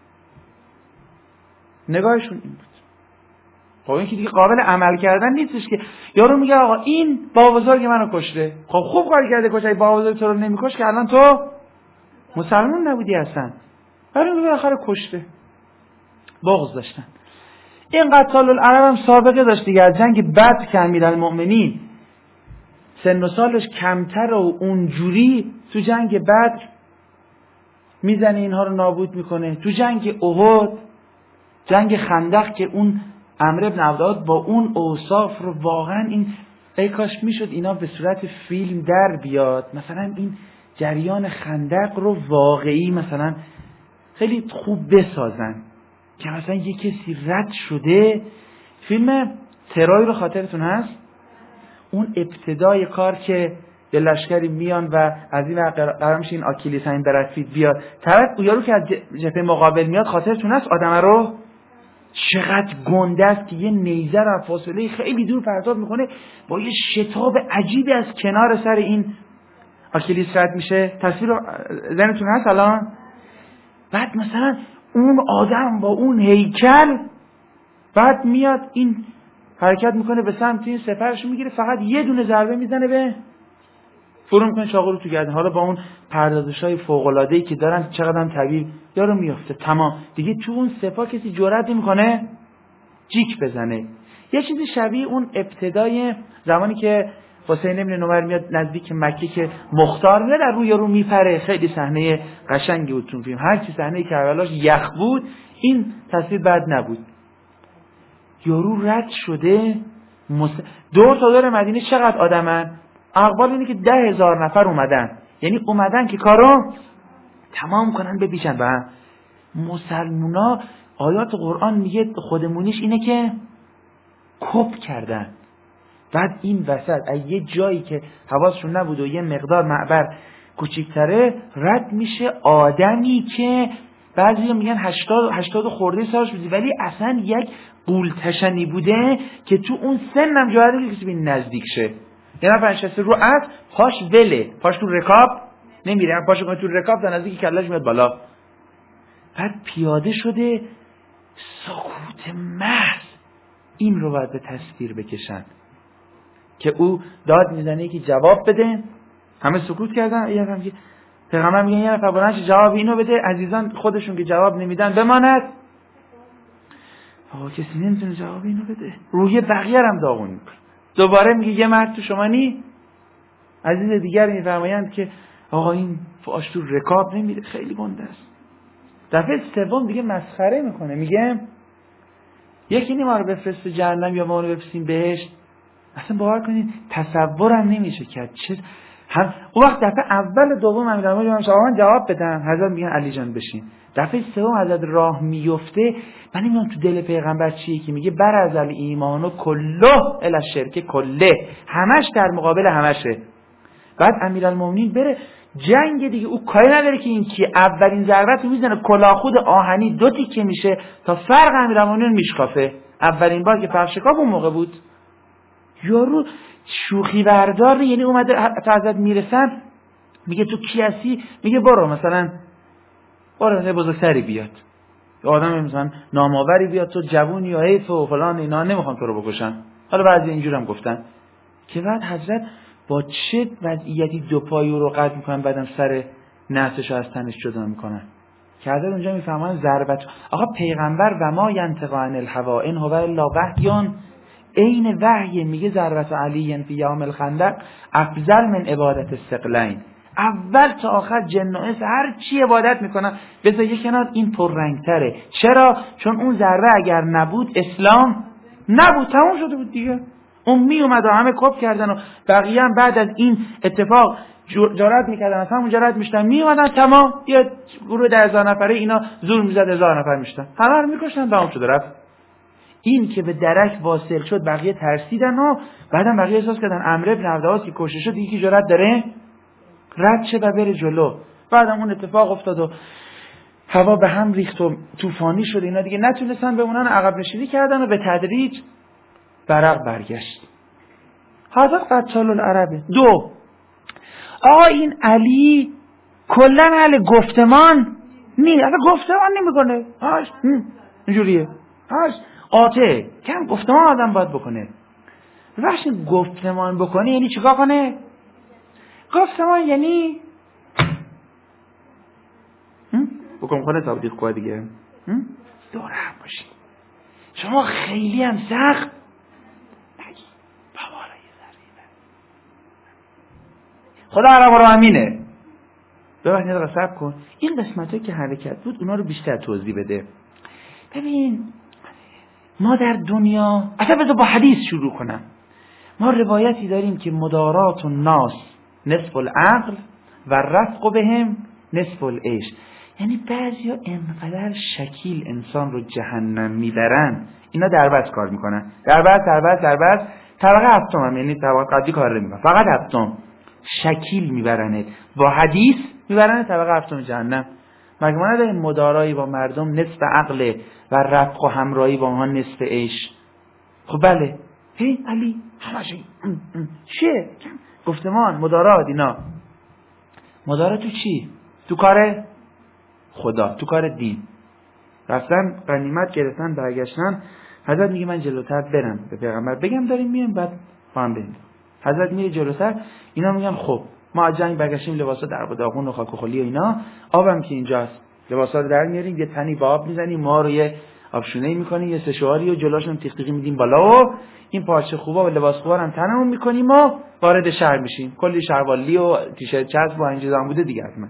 نگاهشون این بود. خب این که دیگه قابل عمل کردن نیستش که یارو میگه آقا این بابا بزرگ منو کشته. خب خوب کار کرده کشته، بابا بزرگ تو رو نمیکش که الان تو مسلمان نبودی اصلا، ولی بالاخره کشته. بغض داشتن. این قتال العرب هم سابقه داشت دیگه. از جنگ بدر که امیرالمومنین سن و سالش کمتر و اونجوری تو جنگ بدر میزنه اینها رو نابود میکنه. تو جنگ احد، جنگ خندق که اون عمرو بن عبدالعاد با اون اوصاف رو واقعا این ای کاش میشد اینا به صورت فیلم در بیاد، مثلا این جریان خندق رو واقعی مثلا خیلی خوب بسازن که مثلا یه کسی رد شده. فیلم ترای رو خاطرتون هست؟ اون ابتدای کار که یه لشکری میان و از این قرار میشه این آکیلیس این برادپیت بیاد طرف یارو که از جبهه مقابل میاد، خاطرتون هست آدم رو چقدر گنده است که یه نیزه رو فاصله خیلی دور پرتاب میکنه با یه شتاب عجیبی از کنار سر این آکیلیس رد میشه. تصویر ذهنتون هست الان؟ بعد مثلا اون آدم با اون هیکل بعد میاد این حرکت میکنه به سمت این سپرش میگیره، فقط یه دونه ضربه میزنه به فرو میکنه چاقو رو تو گردن. حالا با اون پردازش‌های فوق‌العاده‌ای که دارن چقدر هم طبیعی یارو میافته تمام دیگه. تو اون سپاه کسی جرئت نمیکنه جیک بزنه. یه چیزی شبیه اون ابتدای زمانی که حسین بن نویر میاد نزدیک مکه که مختار میاد در روی یارو میپره، خیلی صحنه قشنگی بود تو فیلم. هر چی صحنه کربلاش یخ بود این تصویر بد نبود. یارو رد شده دور تا دور مدینه چقدر آدمن؟ اقبال اینه که 10,000 نفر اومدن، یعنی اومدن که کارو تمام کنن بپیچن به هم. مسلمونا آیات قرآن میگه خودمونیش اینه که کپ کردن. بعد این وسط از یه جایی که حواسشون نبود و یه مقدار معبر کوچیک‌تره رد میشه آدمی که بعضی میگن 80 خورده سالش بوده ولی اصلا یک قولتشنی بوده که تو اون سنم جایی کسی به نزدیک شه. یه نفر نشسته رو اسب، پاش وله، پاش تو رکاب نمیره، پاش کنه تو رکاب تا نزدیک کله‌اش میاد بالا. بعد پیاده شده، سکوت محض. این رو باید به تصویر بکشن که او داد میزنه که جواب بده، همه سکوت کردن. یه نفر میگه پیغمبر میگه یه نفر بلند شه جواب اینو بده، عزیزان خودشون که جواب نمیدن بماند. آقا کسی نمیتونه جواب اینو بده، روی بقیه هم داغون میکنه. دوباره میگه یه مرد تو شما نی؟ عزیز دیگر میفرمایند که آقا این فاش تو رکاب نمیره، خیلی گنده است. دفعه سوم دیگه مسخره میکنه، میگه یکی نی ما رو بفرسته جهنم یا ما رو بفرستیم بهشت. اصلا باور کنید تصورم نمیشه کرد. چه هم اون وقت دفعه اول دوم امیرالمومنین من جواب بدم، حضرت میگن علی جان بشین. دفعه سوم حضرت راه میفته، من نمیدونم تو دل پیغمبر چیه که میگه برز الایمان کله الی الشرک کله، همش در مقابل همشه. بعد امیرالمومنین بره جنگ دیگه، او کاری نداره که این کی اولین ضربت رو میزنه کلاهخود آهنی دو تیکه میشه تا فرق امیرالمومنین میشکافه. اولین بار که فرق شکاف اون موقع بود. یارو شوخی بردار، یعنی اومده تا حضرت میرسن میگه تو کی هستی؟ میگه برو مثلا برو بزرگتری بیاد، آدم مثلا نامآوری بیاد، تو جوونی یا حیف و فلان اینا، نمیخوام تو رو بکشن. حالا بعضی اینجور هم گفتن که بعد حضرت با چه وضعیتی دو پایو رو قطع میکنن، بعدم سر نفسش از تنش جدا میکنن که حضرت اونجا میفهمن ضربت. آقا پیغمبر و ما ینطق عن الهوا ان هو الا وحی، این وحی. میگه ضربت علی فی یوم الخندق افضل من عبادت الثقلین. اول تا آخر جن و انس هر چی عبادت میکنن، بذار یک کنار، این پررنگتره. چرا؟ چون اون ضربه اگر نبود اسلام نبود، تموم شده بود دیگه. اون می اومد و همه کپ کردن و بقیه هم بعد از این اتفاق جرأت میکردن، از همون جرأت میشتن می اومدن، تمام یه گروه 10,000 نفره اینا زور میزد 1000 نفر میشتن، همه رو میکشتن، تمام شده رفت. این که به درک واصل شد بقیه ترسیدن و بعدم بقیه احساس کردن عمرو بن عبدالعاص که کشته شد یکی جرأت داره رد شه و بره جلو. بعدم اون اتفاق افتاد و هوا به هم ریخت و طوفانی شد، اینا دیگه نتونستن بمونن، عقب نشینی کردن و به تدریج برق برگشت. حاضر قتال العربه. دو، آقا این علی کلن اهل گفتمان نی، اصلا گفتمان نمیکنه، هاش اینجوریه، هاش قاطع، کم گفتمان آدم باید بکنه. وقتی گفتمان بکنه یعنی چیکار کنه؟ گفتمان یعنی بکن خونه تبدیق کنه دیگه، دور هم باشید. شما خیلی هم سخت نگی بابا را یه ذریبه خدا عرب رو امینه. ببینید یه صبر کن، این قسمت که حرکت بود اونا رو بیشتر توضیح بده. ببین ما در دنیا، اصلا بذار با حدیث شروع کنم. ما روایتی داریم که مدارات الناس نصف العقل و رفق بهم نصف العیش. یعنی بعضیا انقدر شکیل انسان رو جهنم میبرن، اینا دربست کار میکنن، دربست طبقه هفتم هم، یعنی طبقه قدی کار نمیکنن، فقط هفتم شکیل میبرنه، با حدیث میبرنه طبقه هفتم جهنم. مگه ما نداریم مدارایی با مردم نصف عقل و رفق و همراهی با اونها نصف عیش؟ خب بله، هی علی همشی چیه؟ گفتمان، مدارات، اینا. مدارات تو چی؟ تو کار خدا، تو کار دین. رفتن غنیمت گرفتن برگشتن، حضرت میگه من جلوتر برم به پیغمبر بگم داریم میایم، بعد با هم بریم. حضرت میره جلوتر، اینا میگن خب ما از جنگ برگشتیم، لباسا در و داغون و خاک و خلی و اینا، آبم که اینجاست، لباسا رو در میاریم، یه تنی با آب میزنیم، ما رو یه آبشونه‌ای میکنیم، یه سشواری و جلوشون تیغ تیغی میدیم بالا و این پارچه خوبا و لباس خوبا هم تنمون میکنیم و وارد شهر میشیم. کلی شروالی و تیشرت چسب و اینجوری بوده دیگه. حتما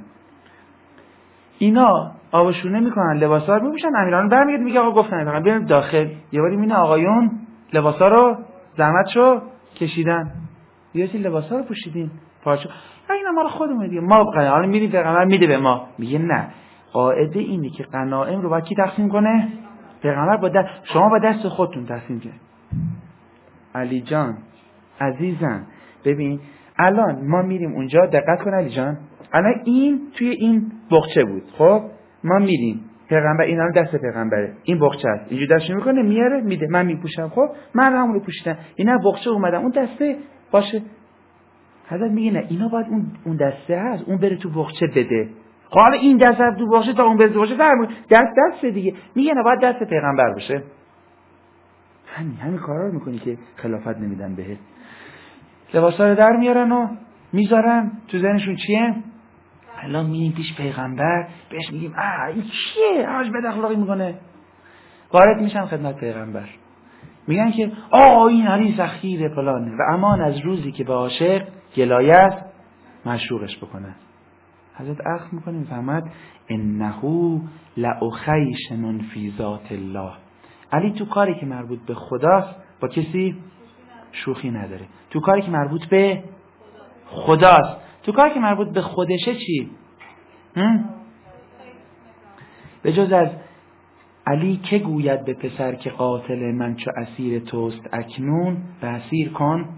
اینا آبشونه میکنن، لباسا رو میپوشن، امیران برمیگرده میگه آقا گفتن فقط بریم داخل. یه باری میبینه آقایون لباسا رو زحمتشو کشیدن، یه سری لباسا رو پوشیدین، پارچه اینا مال خودمون دیگه، ما حالا میریم پیغمبر میده به ما. میگه نه، قاعده اینه که غنایم رو با کی تقسیم کنه؟ پیغمبر با شما با دست خودتون تقسیم کنید. علی جان عزیزم ببین الان ما میریم اونجا، دقت کن علی جان، الان این توی این بقچه بود. خب ما میریم، پیغمبر این الان دست پیغمبره، این بقچه است، اینجوری دستش میکنه میاره میده، من میپوشم. خب من همون رو پوشیدم، اینا بقچه اومدم اون دسته باشه. حضرت میگه نه، اینا باید اون دسته هست اون بره تو بقچه بده. خب حالا این دسته تو بقچه تا اون بره تو بقچه دست دیگه. میگه نه باید دست پیغمبر باشه. همین کارا رو میکنی که خلافت نمیدن بهت. لباسا رو در میارن و میذارن تو ذهنشون چیه؟ الان میریم پیش پیغمبر بهش میگیم این چیه؟ حاج بد اخلاقی میکنه. وارد میشن خدمت پیغمبر، میگن که این حدیث اخیر فلانه و امان از روزی که به عاشق گلایت معشوقش بکنه. حضرت اخذ میکنه میفهمد انه لأخیشن فی ذات الله. علی تو کاری که مربوط به خداست با کسی شوخی نداره. تو کاری که مربوط به خداست، تو کاری که مربوط به خودشه چی؟ به جز از علی که گوید به پسر که قاتل من چو اسیر توست اکنون به اسیر کن.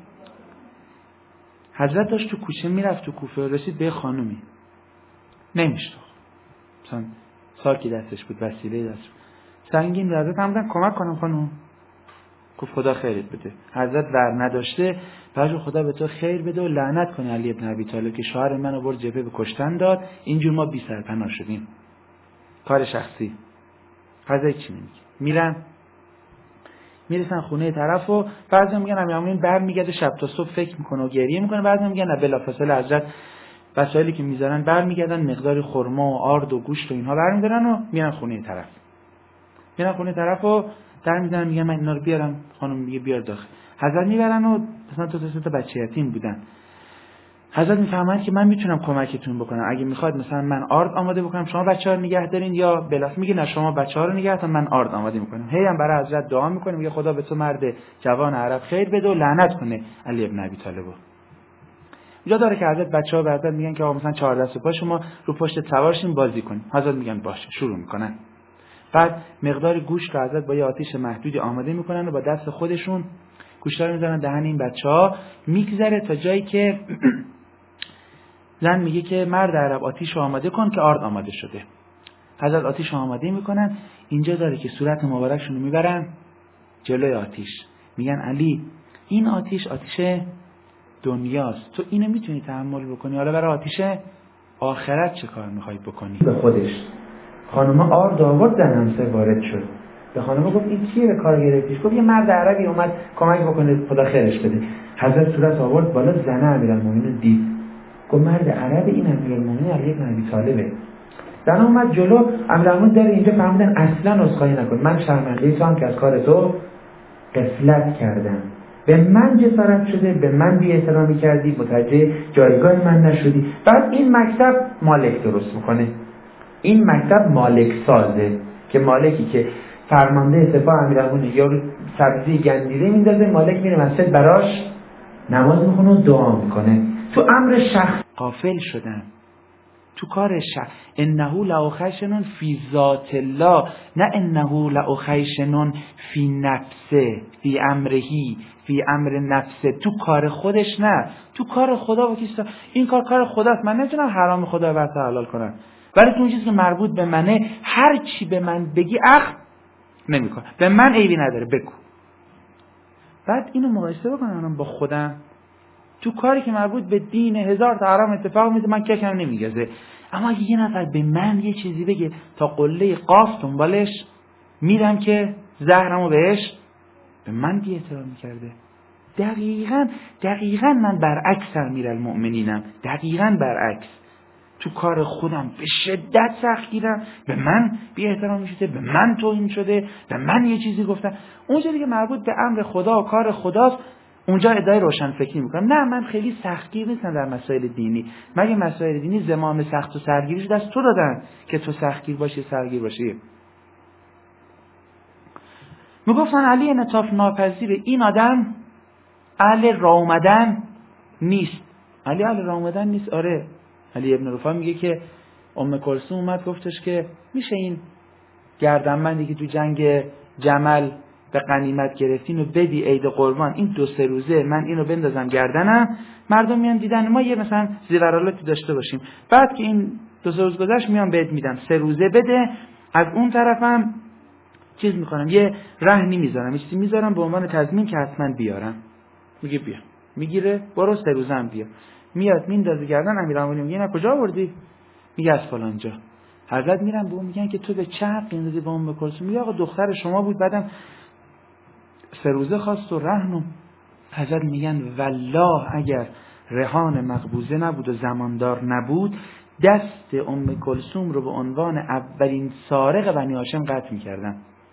حضرت داشت تو کوچه میرفت تو کوفه، رسید به خانومی نمیشتاخت، مثلا ساکی دستش بود، وسیله دست بود. سنگین حضرت هم بودن کمک کنم خانوم. گفت خدا خیرت بده. حضرت ور نداشته، فرج خدا به تو خیر بده و لعنت کنه علی ابن ابی طالب که شوهر منو برد جبهه به کشتن داد، اینجور ما بی سرپناه شدیم. کار شخصی. حضرت چی نمیگه؟ میرسن خونه طرف و بعضی میگن امیرالمومنین برمیگرده شب تا صبح فکر میکنه و گریه میکنه، بعضی میگن نه بلافاصله حضرت وسایلی که میذارن برمیگردن، مقدار خرما و آرد و گوشت و اینها برمیدارن و میرن خونه طرف. میرن خونه طرف و در میزنن، میگن من اینا رو بیارم. خانم میگه بیار داخل. حضرت میبرن و مثلا تو تا بچه یتیم بودن. حضرت میفهمن که من میتونم کمکتون بکنم، اگه میخواد مثلا من آرد آماده بکنم شما بچه‌ها رو نگه دارین، یا بلاف میگه نه شما بچه‌ها رو نگه دارین من آرد آماده میکنم. هی هم برای حضرت دعا میکنه، میگه خدا به تو مرد جوان عرب خیر بده و لعنت کنه علی ابن ابی طالب. اینجا داره که حضرت بچه‌ها به حضرت میگن که آقا مثلا 4 دست و پا شما رو پشت سوارشین بازی کنین. حضرت میگن باشه، شروع میکنن. بعد مقدار گوشت رو حضرت با یه آتیش محدودی آماده میکنن و با دست خودشون گوشت رو میذارن دهن این بچه‌ها، میگذره تا جایی که زن میگه که مرد عرب آتیش رو آماده کن که آرد آماده شده. حضرت آتیش رو آماده میکنن. اینجا داره که صورت مبارکشون رو میبرن جلوی آتیش، میگن علی این آتیش دنیاست، تو اینو میتونی تحمل بکنی، حالا برای آتیش آخرت چه کار میخوای بکنی؟ به خودش خانم آرد آورد، زن همسر وارد شد. به خانم گفت این چیه به کار گرفتیش؟ گفت یه مرد عربی اومد کمک بکنه خدا خیرش بده. حضرت صورت آورد بالا، زن امیرالمومنین دید، گفت مرد عربی این امیرالمومنین علی بن ابی طالبه. زن اومد جلو، امیرالمومنین در اینجا فهمیدن اصلا عذرخواهی نکن، من شرمنده تو هم که از کار تو غفلت کردم، به من جسارت شده، به من بی احترامی کردی، متوجه جایگاه من نشدی. بعد این مکتب مالک درست میکنه، این مکتب مالک سازه که مالکی که فرمانده سپاه امیرالمومنین یا سبزی گندیده میندازه، مالک میره مسجد براش نماز میخونه و دعا میکنه. تو امر شخص غافل شدن، تو کار شخص. انه لأخیشن فی ذات الله، نه انه لأخیشن فی نفسه، فی امرهی، فی امر نفسه، تو کار خودش نه، تو کار خدا. و کیستا این کار خداست، من نمیتونم حرام خدا رو حلال کنم، ولی تو اون چیزی که مربوط به منه هر چی به من بگی نمیکنم، به من عیبی نداره بگو. بعد اینو مقایسه بکنم با خودم، تو کاری که مربوط به دین 1000 تا حرام اتفاق میفته من ککم نمیگزه، اما اگه یه نفر به من یه چیزی بگه تا قله قاف دنبالش میرم که زهرمو بهش، به من بی احترامی کرده. دقیقاً من برعکس امیرالمؤمنینم، دقیقاً برعکس. تو کار خودم به شدت سختگیرم، به من بی احترامی شده، به من توهین شده، به من یه چیزی گفتن. اونجا دیگه مربوط به امر خدا و کار خداست، اونجا ادعای روشن فکری میکنم. نه، من خیلی سختگیر نیستم در مسائل دینی، مگه مسائل دینی زمام سخت و سرگیریش دست تو دادن که تو سختگیر باشی سرگیر باشی. میگفتن علی انعطاف ناپذیره، این آدم اهل راه اومدن نیست. علی اهل راه اومدن نیست. آره، علی ابن رفاع میگه که ام کلثوم اومد گفتش که میشه این گردنبندی که تو جنگ جمل به غنیمت گرفتین و بدی عید قربان، این 2-3 روزه من اینو بندازم گردنم، مردم میان دیدن ما یه مثلا زیورالاتی داشته باشیم، بعد که این 2-3 روز گذشت میام بهت میدم، 3 روزه بده. از اون طرفم چیز میکنم، یه رهنی میذارم، یه چیزی میذارم به عنوان تضمین که حتما بیارم. میگه بیا، میگیره برو 3 روزه هم بیا، میاد میندازه گردن امیرالمومنین. میگه نه کجا آوردی؟ میگه از فلان جا. حضرت میرن به اون میگن که تو به چه حقی این دادی به ام کلثوم؟ میگه آقا دختر شما بود، بعدم 3 روزه خواست و رهنم. حضرت میگن والله اگر رهان مقبوضه نبود و زماندار نبود، دست ام کلثوم رو به عنوان اولین سارق بنی هاشم قطع میکردن.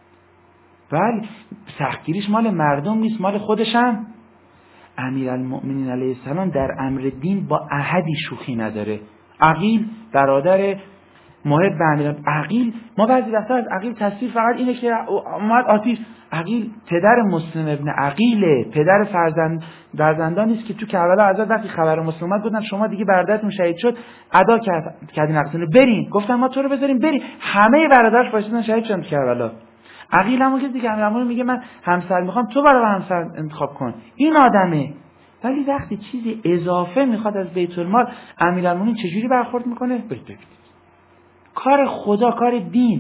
ولی سختگیریش مال مردم نیست، مال خودشم. امیرالمؤمنین علیه السلام در امر دین با احدی شوخی نداره. عقیل برادر محب عقیل، ما بعضی وقتا از عقیل تصویر فقط اینه که اومد آتیش. عقیل پدر مسلم ابن عقیله، پدر فرزندان نیست که تو کربلا حضرت وقتی خبر مسلمت گفتن شما دیگه برادرتون شهید شد، ادا کردین عقیل برین، گفتن ما تو رو بذاریم بریم، همه برادرش واسطن شهید شدن تو کربلا. عقیل همون کسی که امیرالمومنین میگه من همسر میخوام، تو برای همسر انتخاب کن، این آدمه. ولی وقتی چیزی اضافه میخواد از بیت المال، امیرالمومنین چجوری برخورد میکنه؟ کار خدا، کار دین.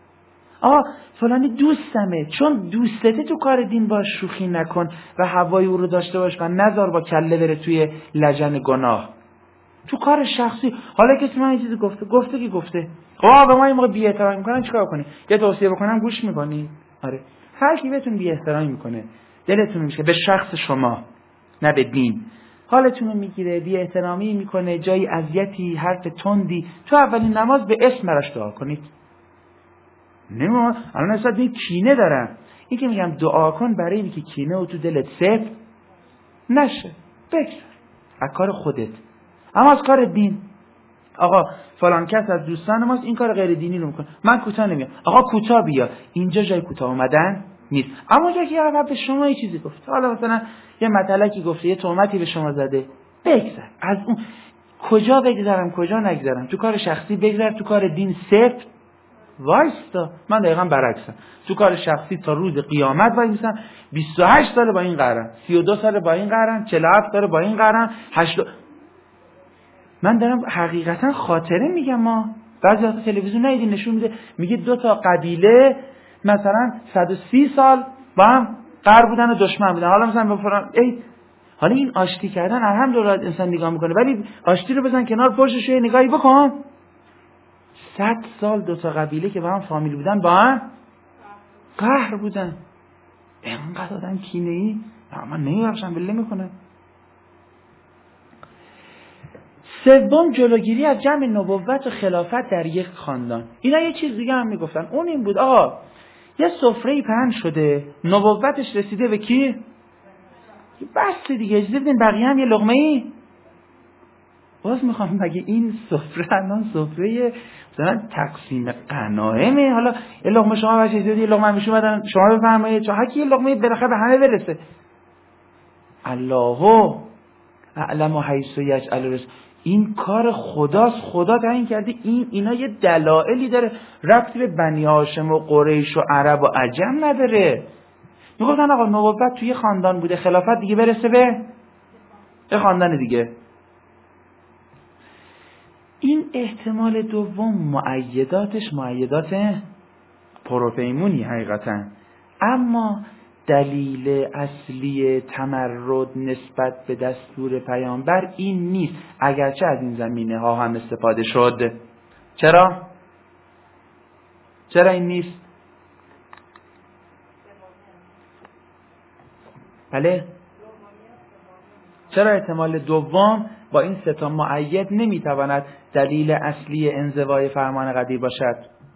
فلانی دوستمه، چون دوستته تو کار دین باش شوخی نکن و هوای او رو داشته باش و نذار با کله بره توی لجن گناه. تو کار شخصی، حالا کسی من این چیزی گفته که گفته، به ما این موقع بی احترامی میکنن چیکار کنی؟ یه توصیه بکنم گوش میکنی؟ آره. هر کی بهتون بی احترامی میکنه، دلتون میشه به شخص شما نه به دین، حالتون رو میگیره، بی احترامی میکنه، جایی اذیتی، حرف تندی، تو اولین نماز به اسم براش دعا کنید. نه الان اصلا این کینه دارم، این که میگم دعا کن برای اینکه کینه و تو دلت سفت نشه، بگذار از کار خودت. اما از کار دین، آقا فلان کس از دوستان ماست این کار غیر دینی رو میکنه، من کوتاه نمیام، آقا کوتاه بیا، اینجا جای کوتاه اومدن نیست. اما یکی عقب به شما یه چیزی گفت، حالا مثلا یه مطلقی گفته، یه تهمتی به شما زده، بگذر از اون. کجا بگذرم کجا نگذرم؟ تو کار شخصی بگذر، تو کار دین سفت وایستا. من دقیقاً برعکسم، تو کار شخصی تا روز قیامت وایسم. 28 سال با این قرارم، 32 سال با این قرارم، 47 سال با این قرارم، 8. من دارم حقیقتا خاطره میگم. ما بعضی وقتا تلویزیون ندیدین نشون میده، میگه 2 تا قبیله مثلا 130 سال با هم قهر بودن و دشمن بودن، حالا مثلا بفران حالا این آشتی کردن الحمدلله انسان نگاه میکنه، ولی آشتی رو بزن کنار، پشتش یه نگاهی بکن. 100 سال 2 تا قبیله که با هم فامیل بودن با هم قهر بودن. اینقدر آدم کینه‌ای من نمیبخشم، بله میکنه. سوم، جلوگیری از جمع نبوت و خلافت در یک خاندان. اینا یه چیز دیگه هم میگفتن، اون این بود یه سفره پهن شده، نبوتش رسیده به کی؟ بس دیگه اجازه بدین بقیه هم یه لقمه‌ای. باز میخوام مگه این سفره الان سفره مثلا تقسیم غنایمه؟ حالا یه لقمه شما بچه زیادی، یه لقمه میشون بدن شما بفرمایید، چون هر کی یه لقمه بالاخره به همه برسه. الله اعلم حیث یجعل رزقه. این کار خداست، خدا تعیین کرده. اینا یه دلایلی داره، ربطی به بنی هاشم و قریش و عرب و عجم نداره. میگفتن آقا نبوت توی خاندان بوده، خلافت دیگه برسه به خاندان دیگه. این احتمال دوم مؤیداتش مؤیدات پروپیمونی حقیقتا، اما دلیل اصلی تمرد نسبت به دستور پیامبر این نیست، اگرچه از این زمینه ها هم استفاده شد. چرا این نیست؟ بله، چرا احتمال دوم با این 3 تا مؤید نمیتواند دلیل اصلی انزوای فرمان قدیر باشد؟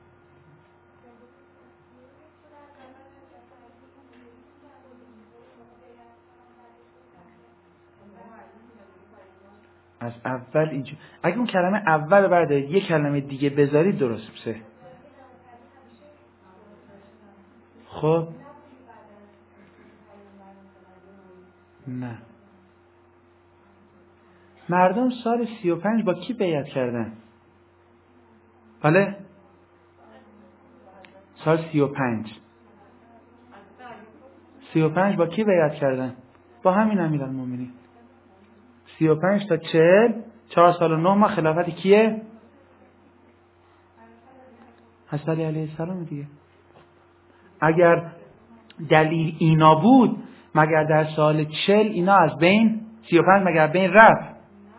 از اول اینجا اگه اون کلمه اول بردارید یه کلمه دیگه بذارید درست میشه. خب نه، مردم سال 35 با کی بیعت کردن؟ بله سال 35 35 با کی بیعت کردن؟ با همین امیرالمومنین. 35 تا 40 4 سال و 9 ماه خلافت کیه؟ حسن علیه السلام دیگه. اگر دلیل اینا بود مگر در سال 40 اینا از بین 35 مگر بین رفت؟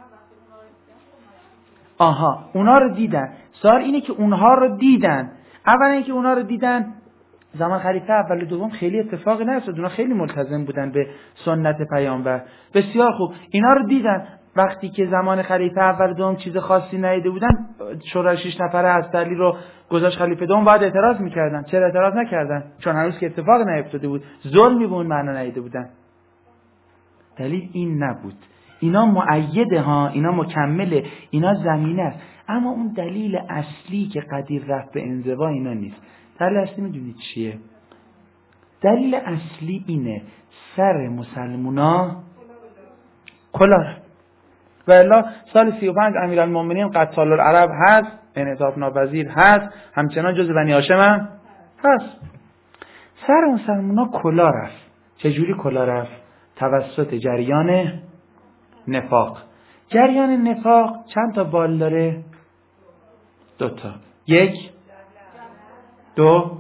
آها، اونا رو دیدن. سوال اینه که اونها رو دیدن. اولا اینکه اونها رو دیدن زمان خلیفه اول و دوم خیلی اتفاقی نیفتاد. اونا خیلی ملتزم بودن به سنت پیامبر. بسیار خوب. اینا رو دیدن. وقتی که زمان خلیفه اول و دوم چیز خاصی ندیده بودن، شورای 6 نفره حضرت رو گذاشت خلیفه دوم، باید اعتراض میکردن. چرا اعتراض نکردن؟ چون هنوز که اتفاق نیفتاده بود، ظلمی به اون معنا ندیده بودن. دلیل این نبود. اینا مؤیده ها، اینا مکمله، اینا زمینه است. اما اون دلیل اصلی که قدیر رفت به انزوا اینا نیست. دلیل اصلی میدونید چیه؟ دلیل اصلی اینه سر مسلمونا کلاه. و الا سال 35 امیرالمومنین قتال العرب هست، انعطاف ناپذیر هست، همچنان جز بنی هاشم هم هست. سر مسلمونا کلاه رفت. چجوری کلاه رفت؟ توسط جریان نفاق. جریان نفاق چند تا بال داره؟ 2 تا. 1 2.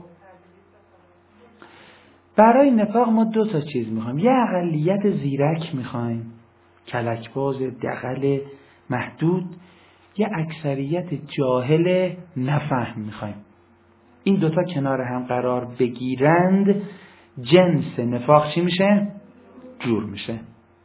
برای نفاق ما 2 تا چیز میخوایم. یه اقلیت زیرک میخوایم، کلکباز دغل محدود. یه اکثریت جاهل نفهم میخوایم. این 2 تا کنار هم قرار بگیرند جنس نفاق چی میشه؟ جور میشه.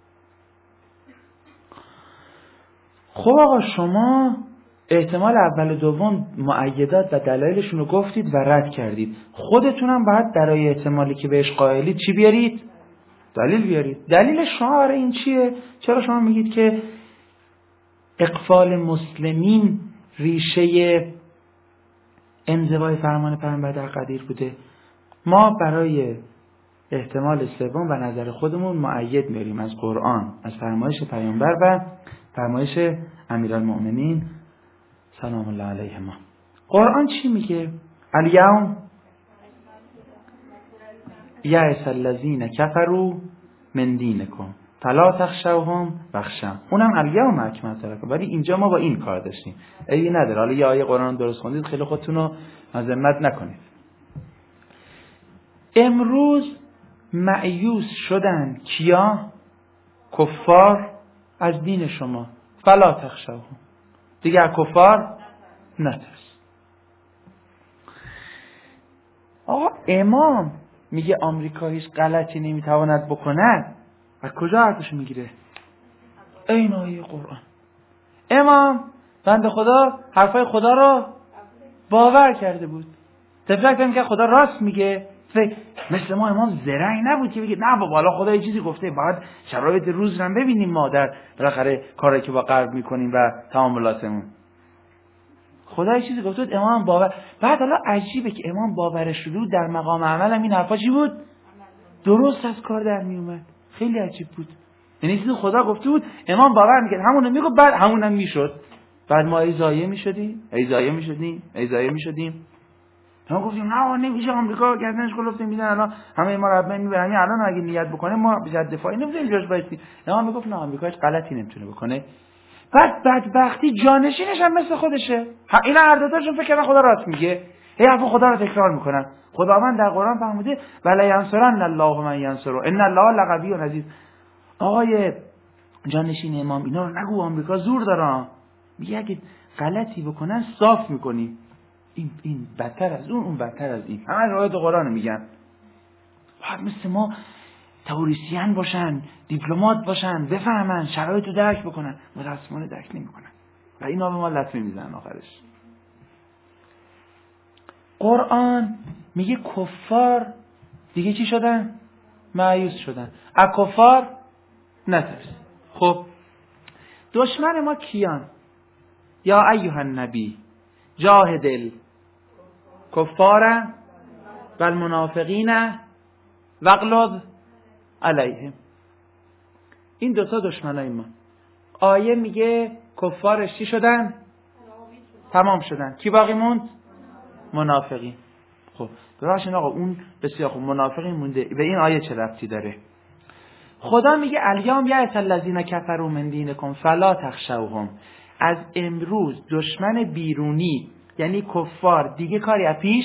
خب آقا شما احتمال اول و دوم مؤیدات و دلایلشون رو گفتید و رد کردید. خودتونم باید برای احتمالی که بهش قائلید چی بیارید؟ دلیل بیارید. دلیل شما برای این چیه؟ چرا شما میگید که اقفال مسلمین ریشه انزوای فرمان پیامبر در قدیر بوده؟ ما برای احتمال سوم و نظر خودمون مؤید میاریم از قرآن، از فرمایش پیامبر و فرمایش امیرالمؤمنین سلام الله علیهما. قرآن چی میگه؟ الیوم یئس الذین کفروا من دینکم فلا تخشوهم واخشون. اونم الیوم اکملت لکم. ولی اینجا ما با این کار داشتیم. عیبی نداره. حالا یه آیه قرآن درست خوندید خیلی خودتون رو مذمت نکنید. امروز مایوس شدن کیا؟ کفار از دین شما. فلا تخشوهم. دیگه از کفار نترس. آقا امام میگه آمریکا هیچ غلطی نمیتواند بکند. از کجا حرفشو میگیره؟ این آیه قرآن. امام بنده خدا حرفای خدا رو باور کرده بود. فکر که خدا راست میگه. مثل ما امام زرنگ نبود که بگه نه بابا حالا خدا یه چیزی گفته، باید شرایط روز رو ببینیم ما در بالاخره کاری که با غرب میکنیم و تعاملاتمون. خدا یه چیزی گفته بود، امام باور. بعد حالا عجیبه که امام باورش شده بود، در مقام عمل هم این حرفا چی بود؟ درست از کار در می اومد. خیلی عجیب بود. یعنی چیزی خدا گفته بود امام باور میکرد، همونو میگفت، بعد همونم میشد. بعد ما ایزایه میشدیم. ما گفتیم نه نمیشه، آمریکا گردنش کلفت میدن، الان همه ما رو میبرن، الان اگه نیت بکنه ما به جد دفاعی نمیذاریم جاش وایسیم. امام میگفت نه آمریکا هیچ غلطی نمیتونه بکنه. بعد بدبختی جانشینش هم مثل خودشه. اینا هر دو تاشون فکر کردن خدا راست میگه، هی حرف خدا رو تکرار میکنن. خداوند در قرآن فرموده ولا ینصرن الله من ینصره ان الله لقوی عزیز. آقای جانشین امام اینا رو نگو، آمریکا زور داره. میگه اگه غلطی بکنن صاف میکنیم. این بدتر از اون بدتر از این. همه روایت قرآن میگن. باید مثل ما تئوریسین باشن، دیپلمات باشن، بفهمن، شرایط رو درک بکنن. متأسفانه درک نمیکنن و اینا به ما لطمه میزنن آخرش. قرآن میگه کفار دیگه چی شدن؟ مایوس شدن. از کفار نترس. خب دشمن ما کیان؟ یا ایها النبی جاهد الکفار و المنافقین واغلظ علیهم. این دوتا دشمنای ما. آیه میگه کفارش چی شدن؟ تمام شدن. کی باقی موند؟ منافقین. خب ببخشید آقا اون بسیار خوب منافقین مونده، به این آیه چه ربطی داره؟ خدا میگه الیوم یأس الذین کفروا من دینکم فلا تخشوهم. از امروز دشمن بیرونی یعنی کفار دیگه کاری از پیش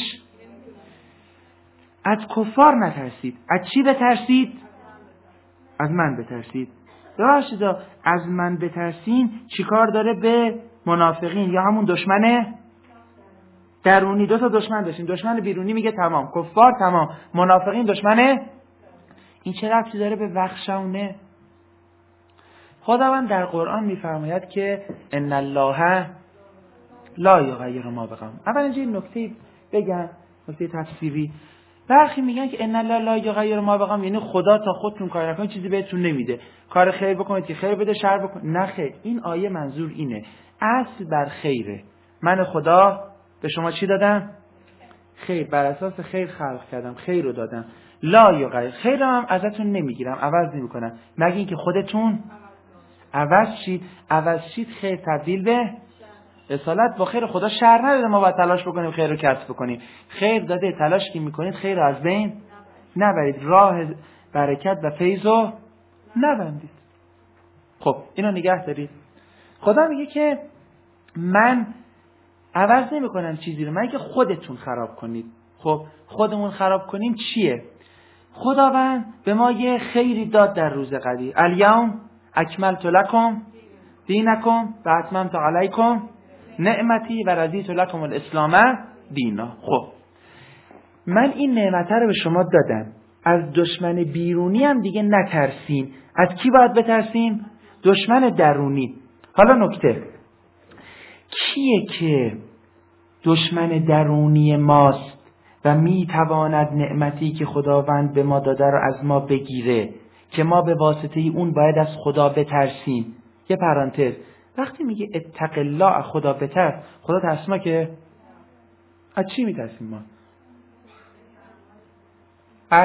از کفار نترسید. از چی بترسید؟ از من بترسید. ببخشید از من بترسین چیکار داره به منافقین یا همون دشمن درونی؟ دو تا دشمن داشتیم، دشمن بیرونی میگه تمام، کفار تمام، منافقین دشمن. این چه ربطی داره به وخشونه؟ خداوند در قرآن میفرماید که ان الله لا یغیر ما بقوم. اول اینجا این نکته بگم، نکته تفسیری. برخی میگن که ان الله لا یغیر ما بقوم یعنی خدا تا خودتون کار نکنید چیزی بهتون نمیده، کار خیر بکنید که خیر بده، شر بکنید. نه خیر، این آیه منظور اینه اصل بر خیره. من خدا به شما چی دادم؟ خیر، بر اساس خیر خلق کردم، خیر رو دادم. لا یغیر، خیر رو هم ازتون نمیگیرم، عوض نمیکنم، مگه اینکه خودتون عوض شید. خیر تبدیل به رسالت. با خیر خدا شر نداده ما باید تلاش بکنیم خیر رو کسب بکنیم. خیر داده، تلاش که میکنید خیر رو از بین نبرید، راه برکت و فیض رو نبندید. خب اینو نگه دارید. خدا میگه که من عوض نمی کنم چیزی رو، من که خودتون خراب کنید. خب خودمون خراب کنیم چیه؟ خداوند به ما یه خیری داد در روز قدیر. الیوم اکملت لکم دینکم و اتممت علیکم نعمتی و رضیت لکم الاسلام دینا. خب من این نعمت رو به شما دادم، از دشمن بیرونی هم دیگه نترسین. از کی باید بترسیم؟ دشمن درونی. حالا نکته، کیه که دشمن درونی ماست و میتواند نعمتی که خداوند به ما داده رو از ما بگیره که ما به واسطه اون باید از خدا بترسیم؟ یه پرانتز، وقتی میگه اتق الله، از خدا بترس، خدا ترس ما که از چی میترسیم ما؟ از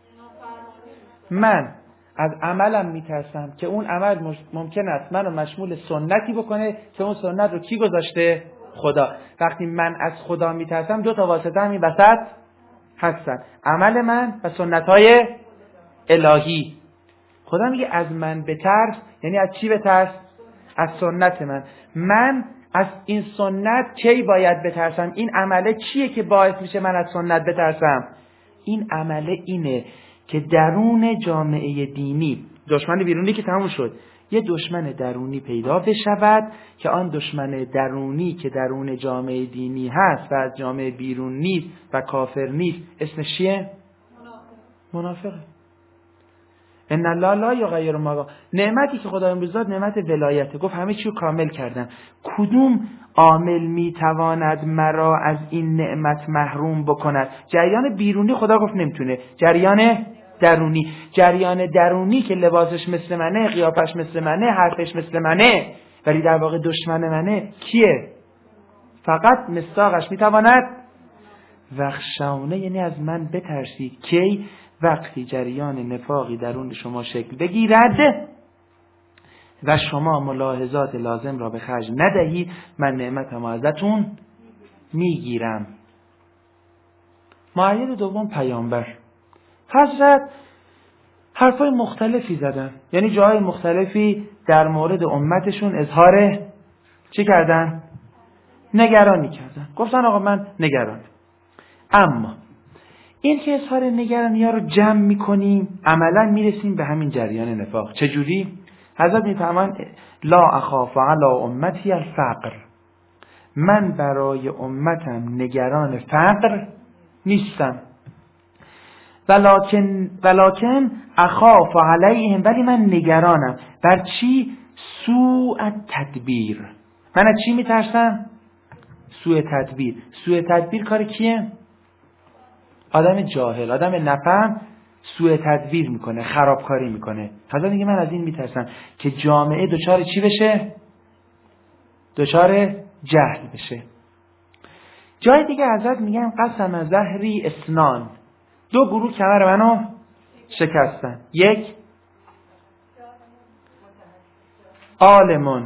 من از عملم میترسم که اون عمل ممکن است منو مشمول سنتی بکنه که اون سنت رو کی گذاشته؟ خدا. وقتی من از خدا میترسم دو تا واسطه هم این وسط هستن، عمل من و سنت‌های الهی. خدا میگه از من بترس، یعنی از چی بترس؟ از سنت من. من از این سنت کی باید بترسم؟ این عمله چیه که باعث میشه من از سنت بترسم؟ این عمله اینه که درون جامعه دینی، دشمن بیرونی که تموم شد، یه دشمن درونی پیدا بشود که آن دشمن درونی که درون جامعه دینی هست و از جامعه بیرون نیست و کافر نیست، اسمش چیه؟ منافقه. ان الله لا یغیر ما بقوم. نعمتی که خدا امروز داد نعمت ولایته، گفت همه چی رو کامل کردم. کدوم عامل میتواند مرا از این نعمت محروم بکند؟ جریان بیرونی خدا گفت نمیتونه، جریان درونی که لباسش مثل منه، قیافش مثل منه، حرفش مثل منه، ولی در واقع دشمن منه، کیه؟ فقط مصداقش میتواند وخشونه، یعنی از من بترسید. کی؟ وقتی جریان نفاقی درون شما شکل بگیرد و شما ملاحظات لازم را به خرج ندهید، من نعمتم ازتون میگیرم. مؤید دوم پیامبر. حضرت حرفای مختلفی زدن، یعنی جاهای مختلفی در مورد امتشون اظهار چی کردن؟ نگرانی کردن. گفتن آقا من نگرانم. اما این که اظهار نگرانی ها رو جمع میکنیم عملا میرسیم به همین جریان نفاق. چجوری؟ حضرت میفهمن لا اخاف علی امتی الفقر، من برای امتم نگران فقر نیستم، ولکن اخاف علیهم، ولی من نگرانم بر چی؟ سوء تدبیر. من از چی میترسم؟ سوء تدبیر. سوء تدبیر کار کیه؟ آدم جاهل، آدم نفهم سوء تدبیر میکنه، خرابکاری میکنه. حضرت میگه من از این میترسم که جامعه دچار چی بشه؟ دچار جهل بشه. جای دیگه حضرت میگن قسم زهری اسنان، دو گروه کمر منو شکستن. یک، عالمون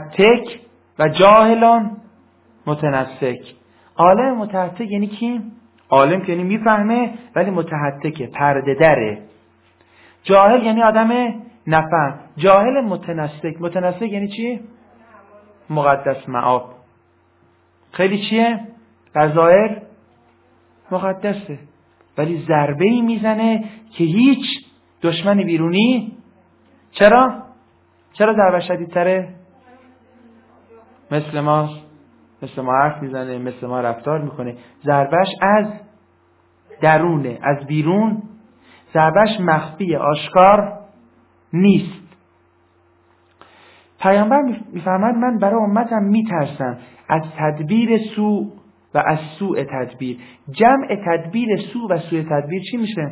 متحتک و جاهلون متنسک. عالم متحتک یعنی کی؟ عالم که یعنی میفهمه ولی متحتکه، پرده دره. جاهل یعنی آدم نفهم. جاهل متنسک. متنسک یعنی چی؟ مقدس مآب. خیلی چیه؟ در ظاهر مقدسه ولی ضربه‌ای میزنه که هیچ دشمن بیرونی. چرا ضربه شدیدتره؟ مثل ما حرف میزنه، مثل ما رفتار میکنه. ضربهش از درونه، از بیرون. ضربهش مخفی، آشکار نیست. پیامبر میفرماد من برای امتم میترسم از تدبیر سوء و از سوء تدبیر. جمع تدبیر سوء و سوء تدبیر چی میشه؟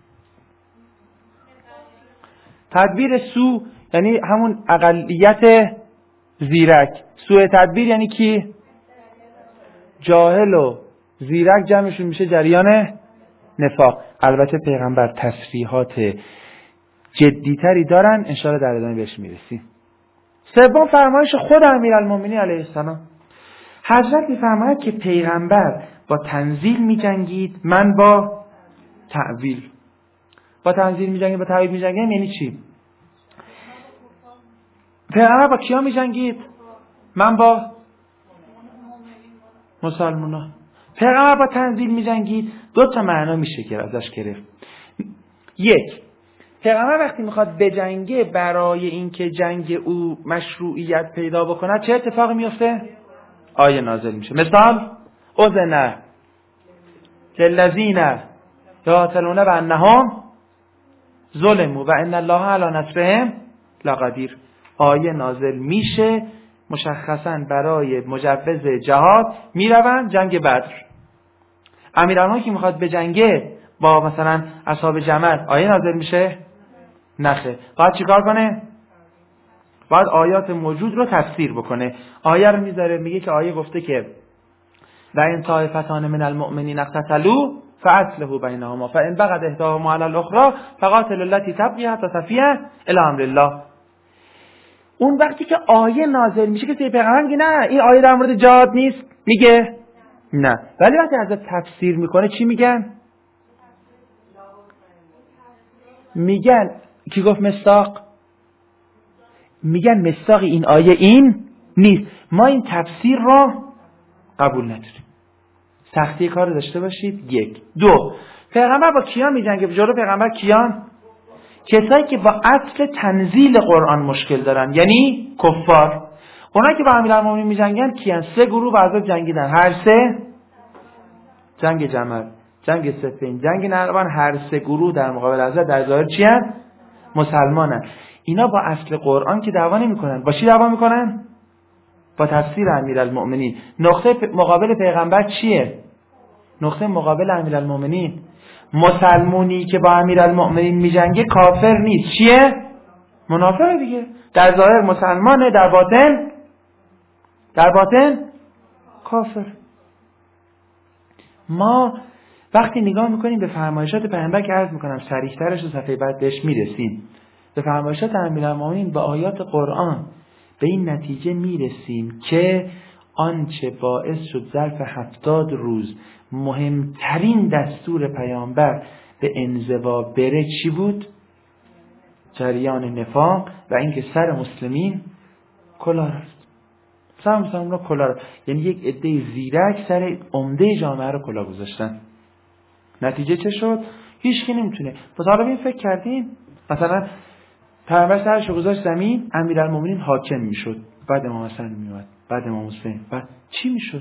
تدبیر سوء یعنی همون اقلیت زیرک. سوء تدبیر یعنی کی؟ جاهل و زیرک جمعشون میشه جریان نفاق. البته پیغمبر تصریحات جدیتری دارن، انشاءالله در ادامه بهش میرسیم. سوم فرمایش خود امیرالمومنین علیه السلام. حضرت میفرماید که پیغمبر با تنزیل میجنگید، من با تأویل. با تنزیل میجنگید، با تأویل میجنگید یعنی چی؟ پیغمبر با کیا میجنگید؟ من با مسلمانان. پیغمبر با تنزیل میجنگید، دو تا معنا میشه که ازش گرفت. یک، پیغمبر وقتی میخواد بجنگه برای اینکه جنگ او مشروعیت پیدا بکنه چه اتفاقی میفته؟ آیه نازل میشه. مثال اذن للذین یقاتلون بانهم ظلموا و ان الله علی نصرهم لقدیر. آیه نازل میشه مشخصا برای مجوز جهاد، میروند جنگ بدر. امیرالمومنین که میخواد بجنگه با مثلا اصحاب جمل آیه نازل میشه؟ نخه. باید چیکار کنه؟ باید آیات موجود رو تفسیر بکنه. آیه رو میذاره میگه که آیه گفته که و ان طائفتان من المؤمنین اقتتلوا فاصلحوا بینهما فان بغت احداهما علی الاخرى فقاتلوا التي تبغي حتى تفیء الی امر الله. اون وقتی که آیه نازل میشه که پیغمبر میگه نه این آیه در مورد جهاد نیست، میگه نه. ولی وقتی ازش تفسیر میکنه چی میگن؟ میگن کی گفت مصداق؟ میگن مصداق این آیه این نیست، ما این تفسیر رو قبول نداریم. سختی کار داشته باشید. یک. دو، پیغمبر با کیان میجنگه؟ جلو پیغمبر کیان؟ کسایی که با اصل تنزیل قرآن مشکل دارن، یعنی کفار. اونایی که با امیرالمومنین میجنگن کیان؟ سه گروه بعضا جنگیدن، هر سه جنگ جمل، جنگ صفین، جنگ نهروان. هر سه گروه در مقابل حضرت در ظاهر چی هستن؟ مسلمانن. اینا با اصل قرآن که دعوا نمیکنن. با چی دعوا میکنن؟ با تفسیر امیرالمومنین. نقطه مقابل پیغمبر چیه؟ نقطه مقابل امیرالمومنین مسلمونی که با امیرالمومنین میجنگه کافر نیست. چیه؟ منافقه دیگه. در ظاهر مسلمانه، در باطن کافر. ما وقتی نگاه میکنیم به فرمایشات پیغمبر که عرض میکنم صریح‌ترش رو صفحه بعد بهش میرسیم، به فرمایشات امیرالمومنین به آیات قرآن، به این نتیجه میرسیم که آنچه باعث شد ظرف 70 روز مهمترین دستور پیامبر به انزوا بره چی بود؟ جریان نفاق و اینکه سر مسلمین کلاه رفت. سر مسلمین رو کلاه رفت، یعنی یک عده زیرک سر عمده جامعه رو کلاه گذاشتن. نتیجه چه شد؟ هیچ کی نمیتونه. پس حالا این فکر کردین مثلا پیامبر سرش گذاشت زمین، امیرالمومنین حاکم میشد، بعد امام حسن میومد، بعد امام حسین، بعد چی میشد؟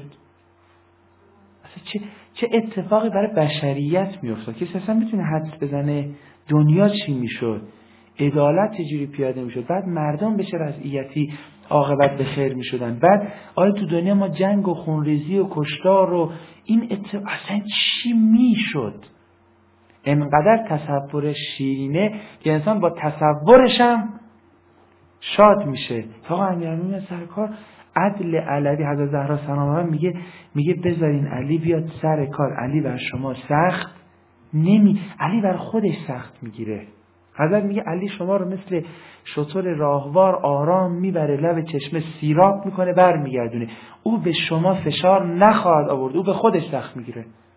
چه اتفاقی برای بشریت میافتاد؟ کسی اصلا میتونه حدس بزنه دنیا چی میشد؟ عدالت چجوری پیاده میشد؟ بعد مردم به چه وضعیتی عاقبت به خیر میشدن؟ بعد آیا تو دنیا ما جنگ و خونریزی و کشتار و این اصلا چی میشد؟ انقدر تصور شیرینه که انسان با تصورش هم شاد میشه. آقا امیرالمومنین سرکار عدل علوی حضرت زهرا سلام الله میگه بذارین علی بیاد سر کار. علی بر شما سخت علی بر خودش سخت میگیره. حضرت میگه علی شما رو مثل شتر راهوار آرام میبره لب چشمه، سیراب میکنه برمیگردونه. او به شما فشار نخواهد آورد، او به خودش سخت میگیره.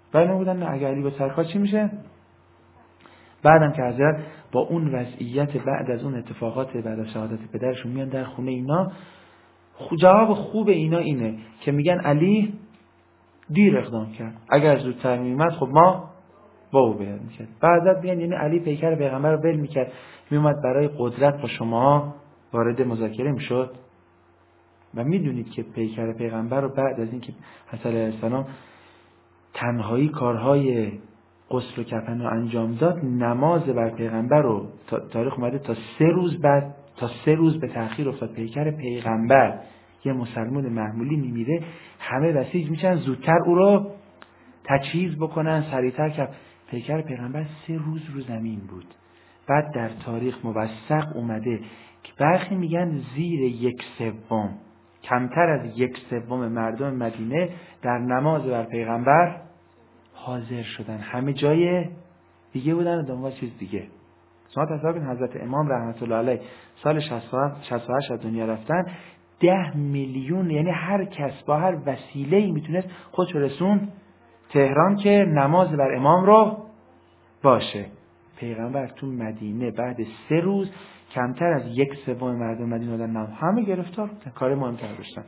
بعد بودن نه اگه علی با سرکار چی میشه؟ بعدم که حضرت با اون وضعیت بعد از اون اتفاقات بعد از شهادت پدرشون میان در خونه اینا، جواب خوب اینا اینه که میگن علی دیر اقدام کرد، اگر زودتر میومد خب ما با او بیاد میکرد. بعد میگن یعنی علی پیکر پیغمبر رو ول میکرد میومد برای قدرت با شما وارد مذاکره میشد. و میدونید که پیکر پیغمبر رو بعد از اینکه حسن علیه السلام تنهایی کارهای غسل و کفن رو انجام داد، نماز بر پیغمبر رو تاریخ اومده تا 3 روز به تأخیر افتاد. پیکر پیغمبر یه مسلمان معمولی میمیره، همه بسیج میشن زودتر او رو تجهیز بکنن، سریعتر. که پیکر پیغمبر 3 روز رو زمین بود. بعد در تاریخ موثق اومده که برخی میگن زیر 1/3، کمتر از 1/3 مردم مدینه در نماز بر پیغمبر حاضر شدن، همه جای دیگه بودن و دنبال چیز دیگه. شما تصور کنید حضرت امام رحمت الله علیه سال 68 از دنیا رفتن، 10 میلیون، یعنی هر کس با هر وسیله‌ای میتونست خودش رسون تهران که نماز بر امام رو باشه. پیغمبر تو مدینه بعد 3 روز کمتر از 1/3 مردم مدینه بودن، همه گرفتار بودن، کار مهمتر داشتن.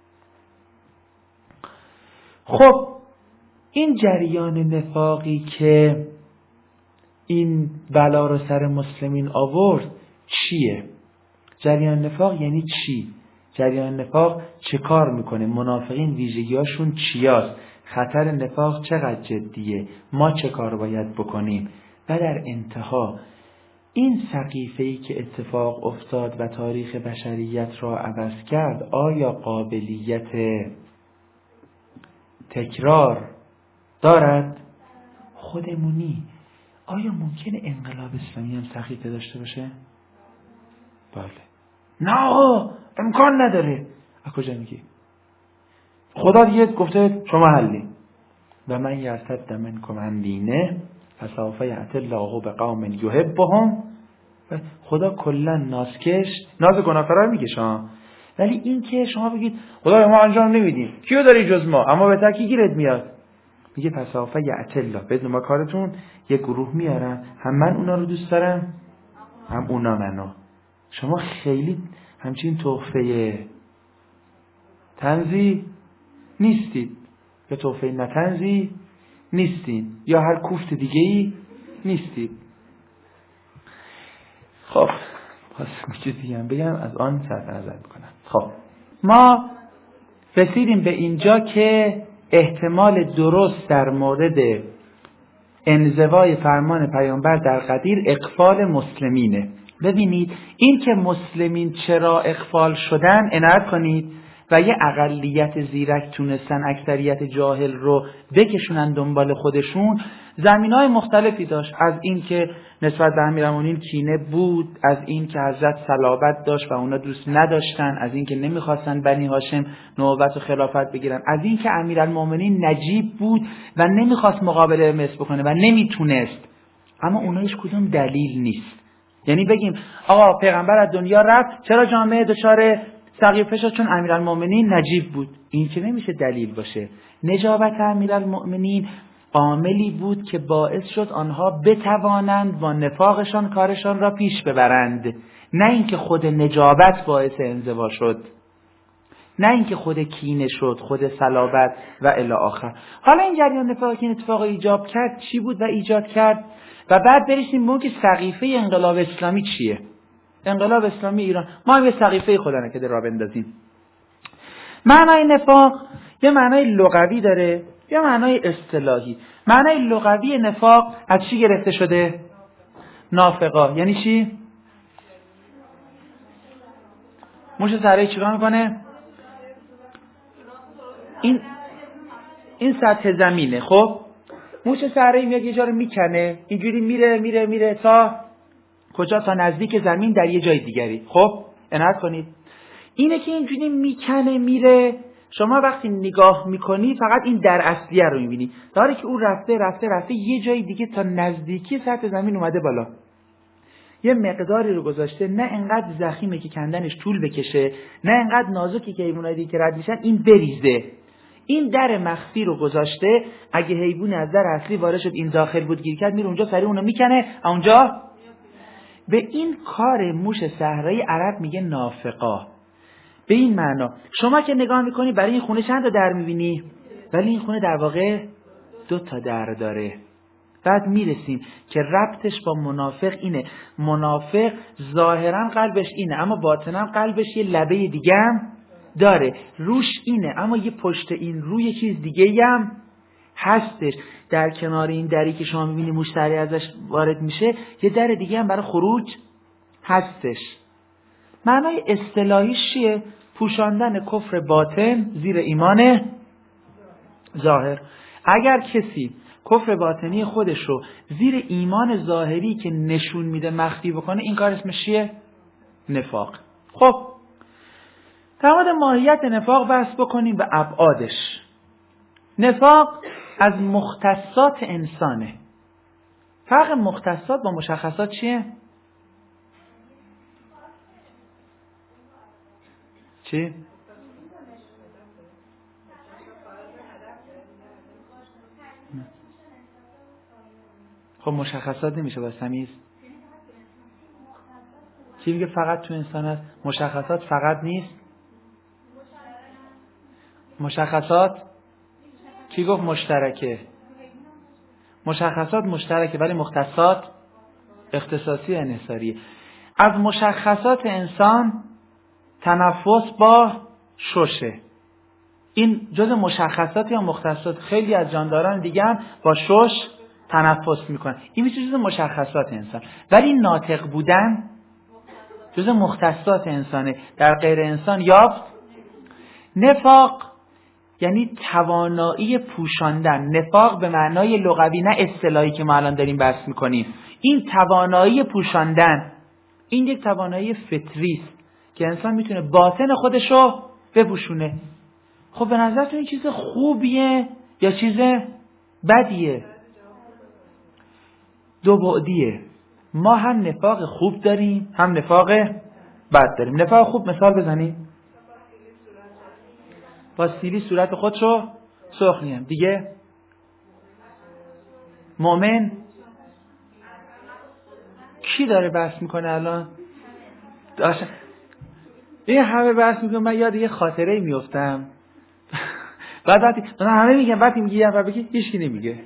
خب این جریان نفاقی که این بلا رو سر مسلمین آورد چیه؟ جریان نفاق یعنی چی؟ جریان نفاق چه کار میکنه؟ منافقین ویژگیاشون چیاست؟ خطر نفاق چقدر جدیه؟ ما چه کار باید بکنیم؟ و در انتها این سقیفه‌ای که اتفاق افتاد و تاریخ بشریت را عوض کرد، آیا قابلیت تکرار دارد؟ خودمونی. آیا ممکنه انقلاب اسلامی هم سقیفه داشته باشه؟ بله. نه امکان نداره. از کجا میگی؟ خدا دیگه گفته شما حلی. و من یرتد منکم عن دینه فسوف یأتی الله بقوم یحبهم. خدا کلا نازکش، ناز گناهکارا میگه شما، ولی این که شما بگید خدا ما انجام نمیدیم، کیو داری جز ما، اما به تکی گیرت میاد. میگه فسوف یأتی الله، بدون ما کارتون یه گروه میارن، هم من اونا رو دوست دارم هم اونا منو. شما خیلی همچین تحفه تنزی نیستید یا تحفه نتنزی نیستید یا هر کوفت دیگه‌ای نیستید. خب پس چیز دیگه هم بگم از آن صرف نظر میکنم. خب ما رسیدیم به اینجا که احتمال درست در مورد انزوای فرمان پیامبر در غدیر اغفال مسلمینه. ببینید این که مسلمین چرا اغفال شدن عنایت کنید و یه اقلیت زیرک تونستن اکثریت جاهل رو بکشونن دنبال خودشون، زمینهای مختلفی داشت. از این که نسبت به امیرالمومنین کینه بود، از این که حضرت صلابت داشت و اونا دوست نداشتن، از این که نمیخواستن بنی هاشم نوبت و خلافت بگیرن، از این که امیرالمومنین نجیب بود و نمیخواست مقابله مصر بکنه و نمیتونست. اما اونا هیچ کدوم دلیل نیست. یعنی بگیم آقا پیغمبر از دنیا رفت، چرا جامعه دچار سقیفه شد؟ چون امیرالمومنین نجیب بود. این که نمیشه دلیل باشه. نجابت امیرالمومنین عاملی بود که باعث شد آنها بتوانند با نفاقشان کارشان را پیش ببرند، نه اینکه خود نجابت باعث انزوا شد، نه اینکه خود کینه شد، خود صلابت و الی آخر. حالا این جریان نفاقی که اتفاق ایجاب کرد چی بود و ایجاد کرد؟ و بعد برسیم به که سقیفه انقلاب اسلامی چیه؟ انقلاب اسلامی ایران، ما هم یه سقیفه خودنه که در راه بندازیم. معنای نفاق یه معنای لغوی داره، یه معنای اصطلاحی. معنای لغوی نفاق از چی گرفته شده؟ نافقا. یعنی چی؟ موش سره چیکار میکنه؟ این سطح زمینه. خب موش سره میاد یه جا رو میکنه، اینجوری میره تا کجا؟ تا نزدیک زمین در یه جای دیگری. خب عنایت کنید، اینه که اینجوری میکنه میره، شما وقتی نگاه میکنی فقط این در اصلیه رو میبینی، داره که اون رفته یه جای دیگه تا نزدیکی سطح زمین اومده بالا، یه مقداری رو گذاشته، نه انقدر ضخیمه که کندنش طول بکشه، نه انقدر نازکی که حیوانای دیگه که رد میشن این بریزه. این در مخفی رو گذاشته، اگه حیوان از در اصلی وارد شد این داخل بود گیر کرد، میره اونجا سریع اونو میکنه اونجا. به این کار موش صحرایی عرب میگه نافقا. به این معنا شما که نگاه میکنی برای این خونه چند تا در میبینی، ولی این خونه در واقع 2 تا در داره. بعد میرسیم که ربطش با منافق اینه، منافق ظاهرا قلبش اینه اما باطنا قلبش یه لبه دیگه هم داره، روش اینه اما یه پشت این روی یه چیز دیگه هم هستش. در کنار این دری که شما میبینی مشتری ازش وارد میشه، یه در دیگه هم برای خروج هستش. معنای اصطلاحیش چیه؟ پوشاندن کفر باطن زیر ایمان ظاهر. اگر کسی کفر باطنی خودش رو زیر ایمان ظاهری که نشون میده مخفی بکنه، این کار اسمش چیه؟ نفاق. خب در مورد ماهیت نفاق بحث بکنیم و ابعادش. نفاق از مختصات انسانه. فرق مختصات با مشخصات چیه؟ چی؟ خب مشخصات نمیشه با تمیز. چی میگه فقط تو انسان هست؟ مشخصات فقط نیست. مشخصات کی گفت مشترکه؟ مشخصات مشترکه ولی مختصات اختصاصی انحصاریه. از مشخصات انسان تنفس با ششه. این جز مشخصات یا مختصات. خیلی از جانداران دیگه هم با شش تنفس میکنن. این میشه جز مشخصات انسان. ولی ناطق بودن جز مختصات انسانه. در غیر انسان یافت. نفاق یعنی توانایی پوشاندن. نفاق به معنای لغوی نه اصطلاحی که ما الان داریم بحث میکنیم. این توانایی پوشاندن، این یک توانایی فطری است که انسان میتونه باطن خودشو بپوشونه. خب به نظرتون این چیز خوبیه یا چیز بدیه؟ دو بعدیه. ما هم نفاق خوب داریم هم نفاق بد داریم. نفاق خوب مثال بزنیم. با سیلی صورت خودشو سرخ می‌کنه. دیگه مؤمن کی داره بحث میکنه الان؟ این همه بحث میکنه. من یاد یه خاطره میافتم. بعد همه میگن، بعد میگی یه نفر بگی هیچکی نمیگه.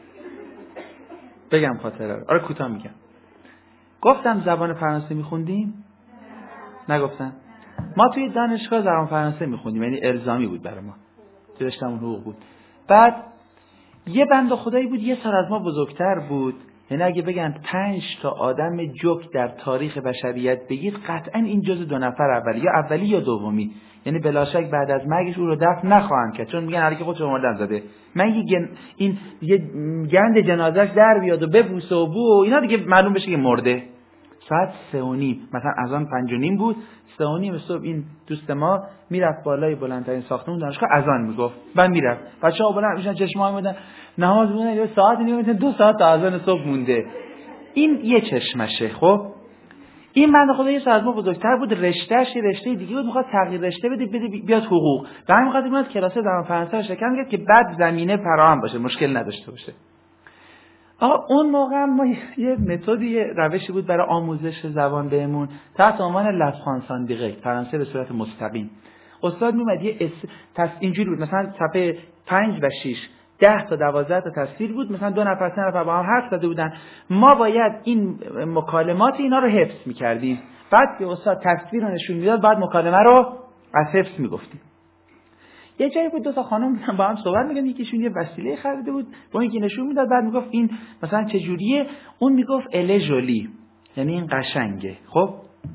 بگم خاطره رو. آره کوتاه میگم. گفتم زبان فرانسه میخوندیم؟ نگفتم. ما توی دانشگاه زبان فرانسه میخوندیم، یعنی الزامی بود برای ما. تو رشته‌مون حقوق بود. بعد یه بنده خدایی بود یه سال از ما بزرگتر بود. یعنی اگه بگن 5 تا آدم جوک در تاریخ بشریت بگید قطعا این جزء 2 نفر اولی یا اولی یا دومی. یعنی بلا شک بعد از مرگش او رو دفن نخواهند کرد، چون میگن هر کی خودش مردن زده. من این یه گند جنازه‌اش در بیاد و ببوسه و بو و اینا دیگه معلوم بشه که مرده. ساعت 3:30 مثلا اذان 5:30 بود. 3:30 صبح این دوست ما میرفت بالای بلندترین ساختمون دانشگاه اذان میگفت. بعد میرفت. بچه‌ها بلند میشن چشمای میدن نماز میخونن. یه ساعت نمی‌رسه 2 ساعت تا اذان صبح مونده. این یه چشمشه. خب این بنده خدا یه ساعت ما بزرگتر بود، رشتهش یه رشته دیگه بود، میخواد تغییر رشته بده بیاد حقوق. بعد میخواد بیاد کلاس زبان فرانسه رو شکم کرد که بعد زمینه فراهم باشه، مشکل نداشته باشه. آقا اون موقع ما یه متدی، یه روشی بود برای آموزش زبان بهمون تحت عنوان لفظ صندیقه، فرانسه به صورت مستقیم. استاد میومد یه اینجوری بود، مثلا صفحه 5 و 6 10 تا 12 تا تصویر بود، مثلا 2 نفر 3 نفر با هم حرف زده بودن. ما باید این مکالمات اینا رو حفظ می‌کردیم. بعد که استاد تصویر رو نشون میداد بعد مکالمه رو از حفظ می‌گفتیم. یه جایی بود 2 تا خانم بودن با هم صحبت می‌کردن، یکیشون یه وسیله خریده بود با اینکه نشون میداد، بعد میگفت این مثلا چه جوریه، اون میگفت اله جولی، یعنی این قشنگه. خب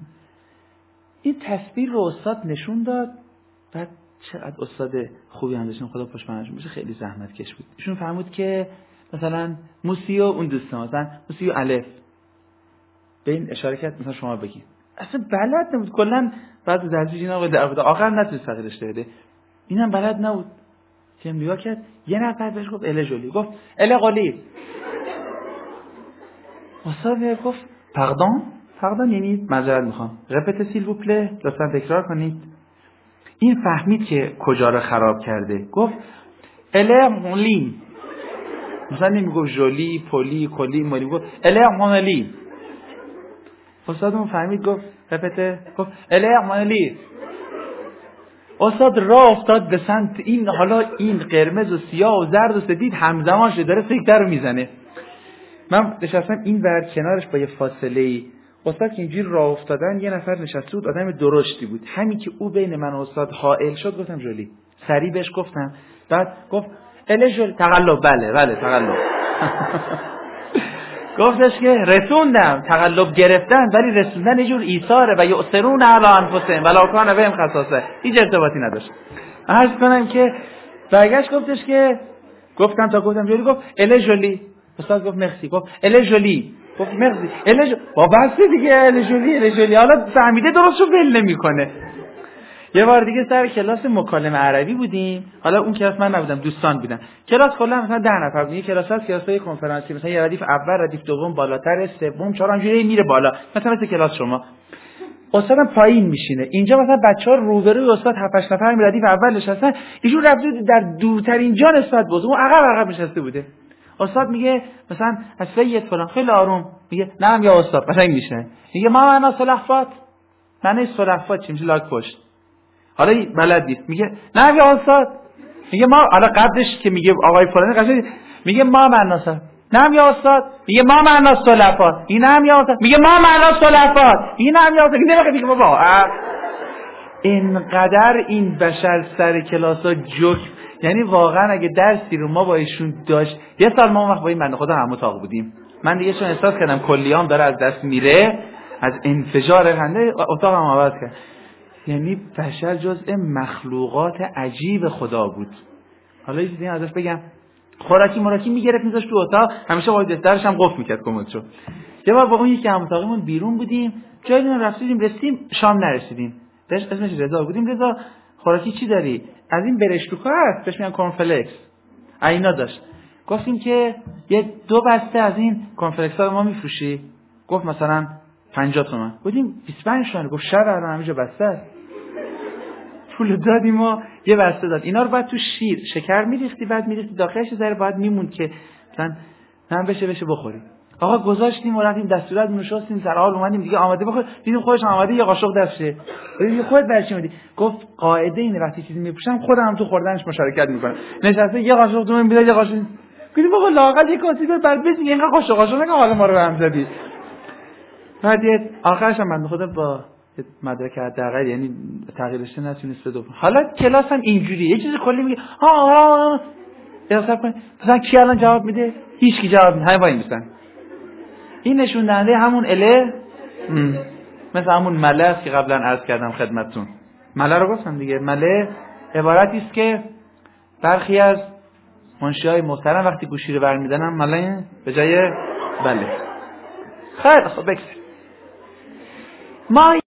این تصویر رو استاد نشون داد. بعد چقدر استاد خوبی هم داشتن، خدا پشتمونشون باشه، خیلی زحمت کش بود. ایشون فهمید که مثلا موسیو اون دوست مثلا موسیو الف به این اشاره کرد، مثلا شما بگین. اصلا بلد نبود کلا. بعد درجه اینا در آخر نتونست تغییرش بده. اینم بلد نبود. که نگاه کرد یه نفر بهش گفت اله جولی، گفت اله قلی. استاد گفت پردون یعنی معذرت میخوام، رپت سیل وو پله، لطفا تکرار کنید. این فهمید که کجا رو خراب کرده. گفت الرمولین. مثلا نمیگفت ژولی، پلی، کلی، مالی، گفت الرمولین. استادمون فهمید، گفت رپته، گفت الرمولین. استاد راه افتاد به سمت این، حالا این قرمز و سیاه و زرد و سفید همزمان شده داره سکته رو میزنه. من نشستم این ور کنارش با یه فاصله ای. استاد که اینجوری راه افتادن، یه نفر نشسته بود، آدم درشتی بود. همین که او بین من و استاد حائل شد، گفتم جولی. سریع بهش گفتم. بعد گفت اله جولی. تقلب. بله تقلب. گفتش که رسوندم، تقلب گرفتن ولی رسوندن یه جور ایثاره و یؤثرون علی انفسهم ولو کان بهم خصاصه. هیچ ارتباطی نداشت. عرض کنم که برگشت گفتش که گفتم جولی. گفت اله جولی. استاد گفت مرسی. گفت اله جولی. گفت مرسی. اله با بس دیگه اله جولی. حالا فهمیده درست رو ول نمیکنه. یه بار دیگه سر کلاس مکالمه عربی بودیم. حالا اون کلاس من نبودم، دوستان بودن. کلاس کلا مثلا 10 نفر بود. یه کلاس هست، کلاسای کنفرانسی، مثلا یه ردیف اول، ردیف دوم، بالاتر، سوم، چهارم، اینجوری میره بالا. مثل کلاس شما. استادم پایین میشینه. اینجا مثلا بچه‌ها روبروی استاد 7 8 نفر ردیف اول نشستن. ایشون رفته در دورترین جا نسبت بود. اون عقب نشسته بوده. استاد میگه مثلا از سید فلان، خیلی آروم میگه نعم یا استاد. مثلا میشه. میگه ما معنا صلفات. معنی صلفات چی؟ میشه لاک پشت. حالا بلد نیست. میگه نه یا استاد. میگه ما، حالا قبلش که میگه آقای فلانی قشنگ میگه ما معناست. نعم یا استاد. میگه ما معنا صلفات. این نعم یا استاد. میگه ما معنا صلفات. این نعم یا استاد. میگه بابا اینقدر این بشر سر کلاسا جوک. یعنی واقعا اگه درسی رو ما با ایشون داشت، یه سال ما وقت با این بنده خدا هم اتاق بودیم. من دیگه چون احساس کردم کلیام داره از دست میره، از انفجار خنده اتاقم عوض کرد. یعنی بشر جزء مخلوقات عجیب خدا بود. حالا یه چیزی ازش بگم، خوراکی میگرفت میذاشت تو اتاق، همیشه با دستش هم قفل میکرد کمدشو. یه بار با اون یکی هم اتاقمون بیرون بودیم، جایی رسیدیم شام نرسیدیم. بهش اسمش رضا بودیم. رضا خوراکی چی داری؟ از این برشتوکا هست، بهش میگن کورنفلکس. اینا داشت. گفتیم که یه 2 بسته از این کورنفلکس ها ما میفروشی؟ گفت مثلا 50 تومن. گفتیم 25 تومن. گفت الان همینجا بسته است. پول دادیم و یه بسته داد. اینا رو بعد تو شکر میریختی، بعد میریختی داخلش ذره بعد میموند که مثلا هم بشه بخوری. آقا گذاشتیم و رفتیم دستورات نوشاستیم سر حال اومدیم دیگه آماده بخور. دیدیم خودش آماده یه قاشق دستشه. دیدیم خودت برچی اومدی. گفت قاعده اینه وقتی چیزی میپوشم خودم تو خوردنش مشارکت میکنم. نشسته یه قاشق تو من میده، یه قاشق. گفتیم آقا لااقل یه کاسی بر بعد بزنی اینقدر قاشق نگه حال ما رو هم زدی. بعد آخرش هم بنده خدا با مدرک حداقل، یعنی تغییرش نتونست بده. حالا کلاس هم اینجوریه، یه چیزی کلی میگه ها حساب کن، مثلا کی الان جواب میده؟ هیچ کی جواب نمیده، وای میسن. این نشون دهنده همون اله، مثل همون مله است که قبلا عرض کردم خدمتتون. مله رو گفتم دیگه. مله عبارتی است که برخی از منشی‌های محترم وقتی گوشی رو برمی‌دارن مله به جای بله. خیلی خب بگذاریم. ما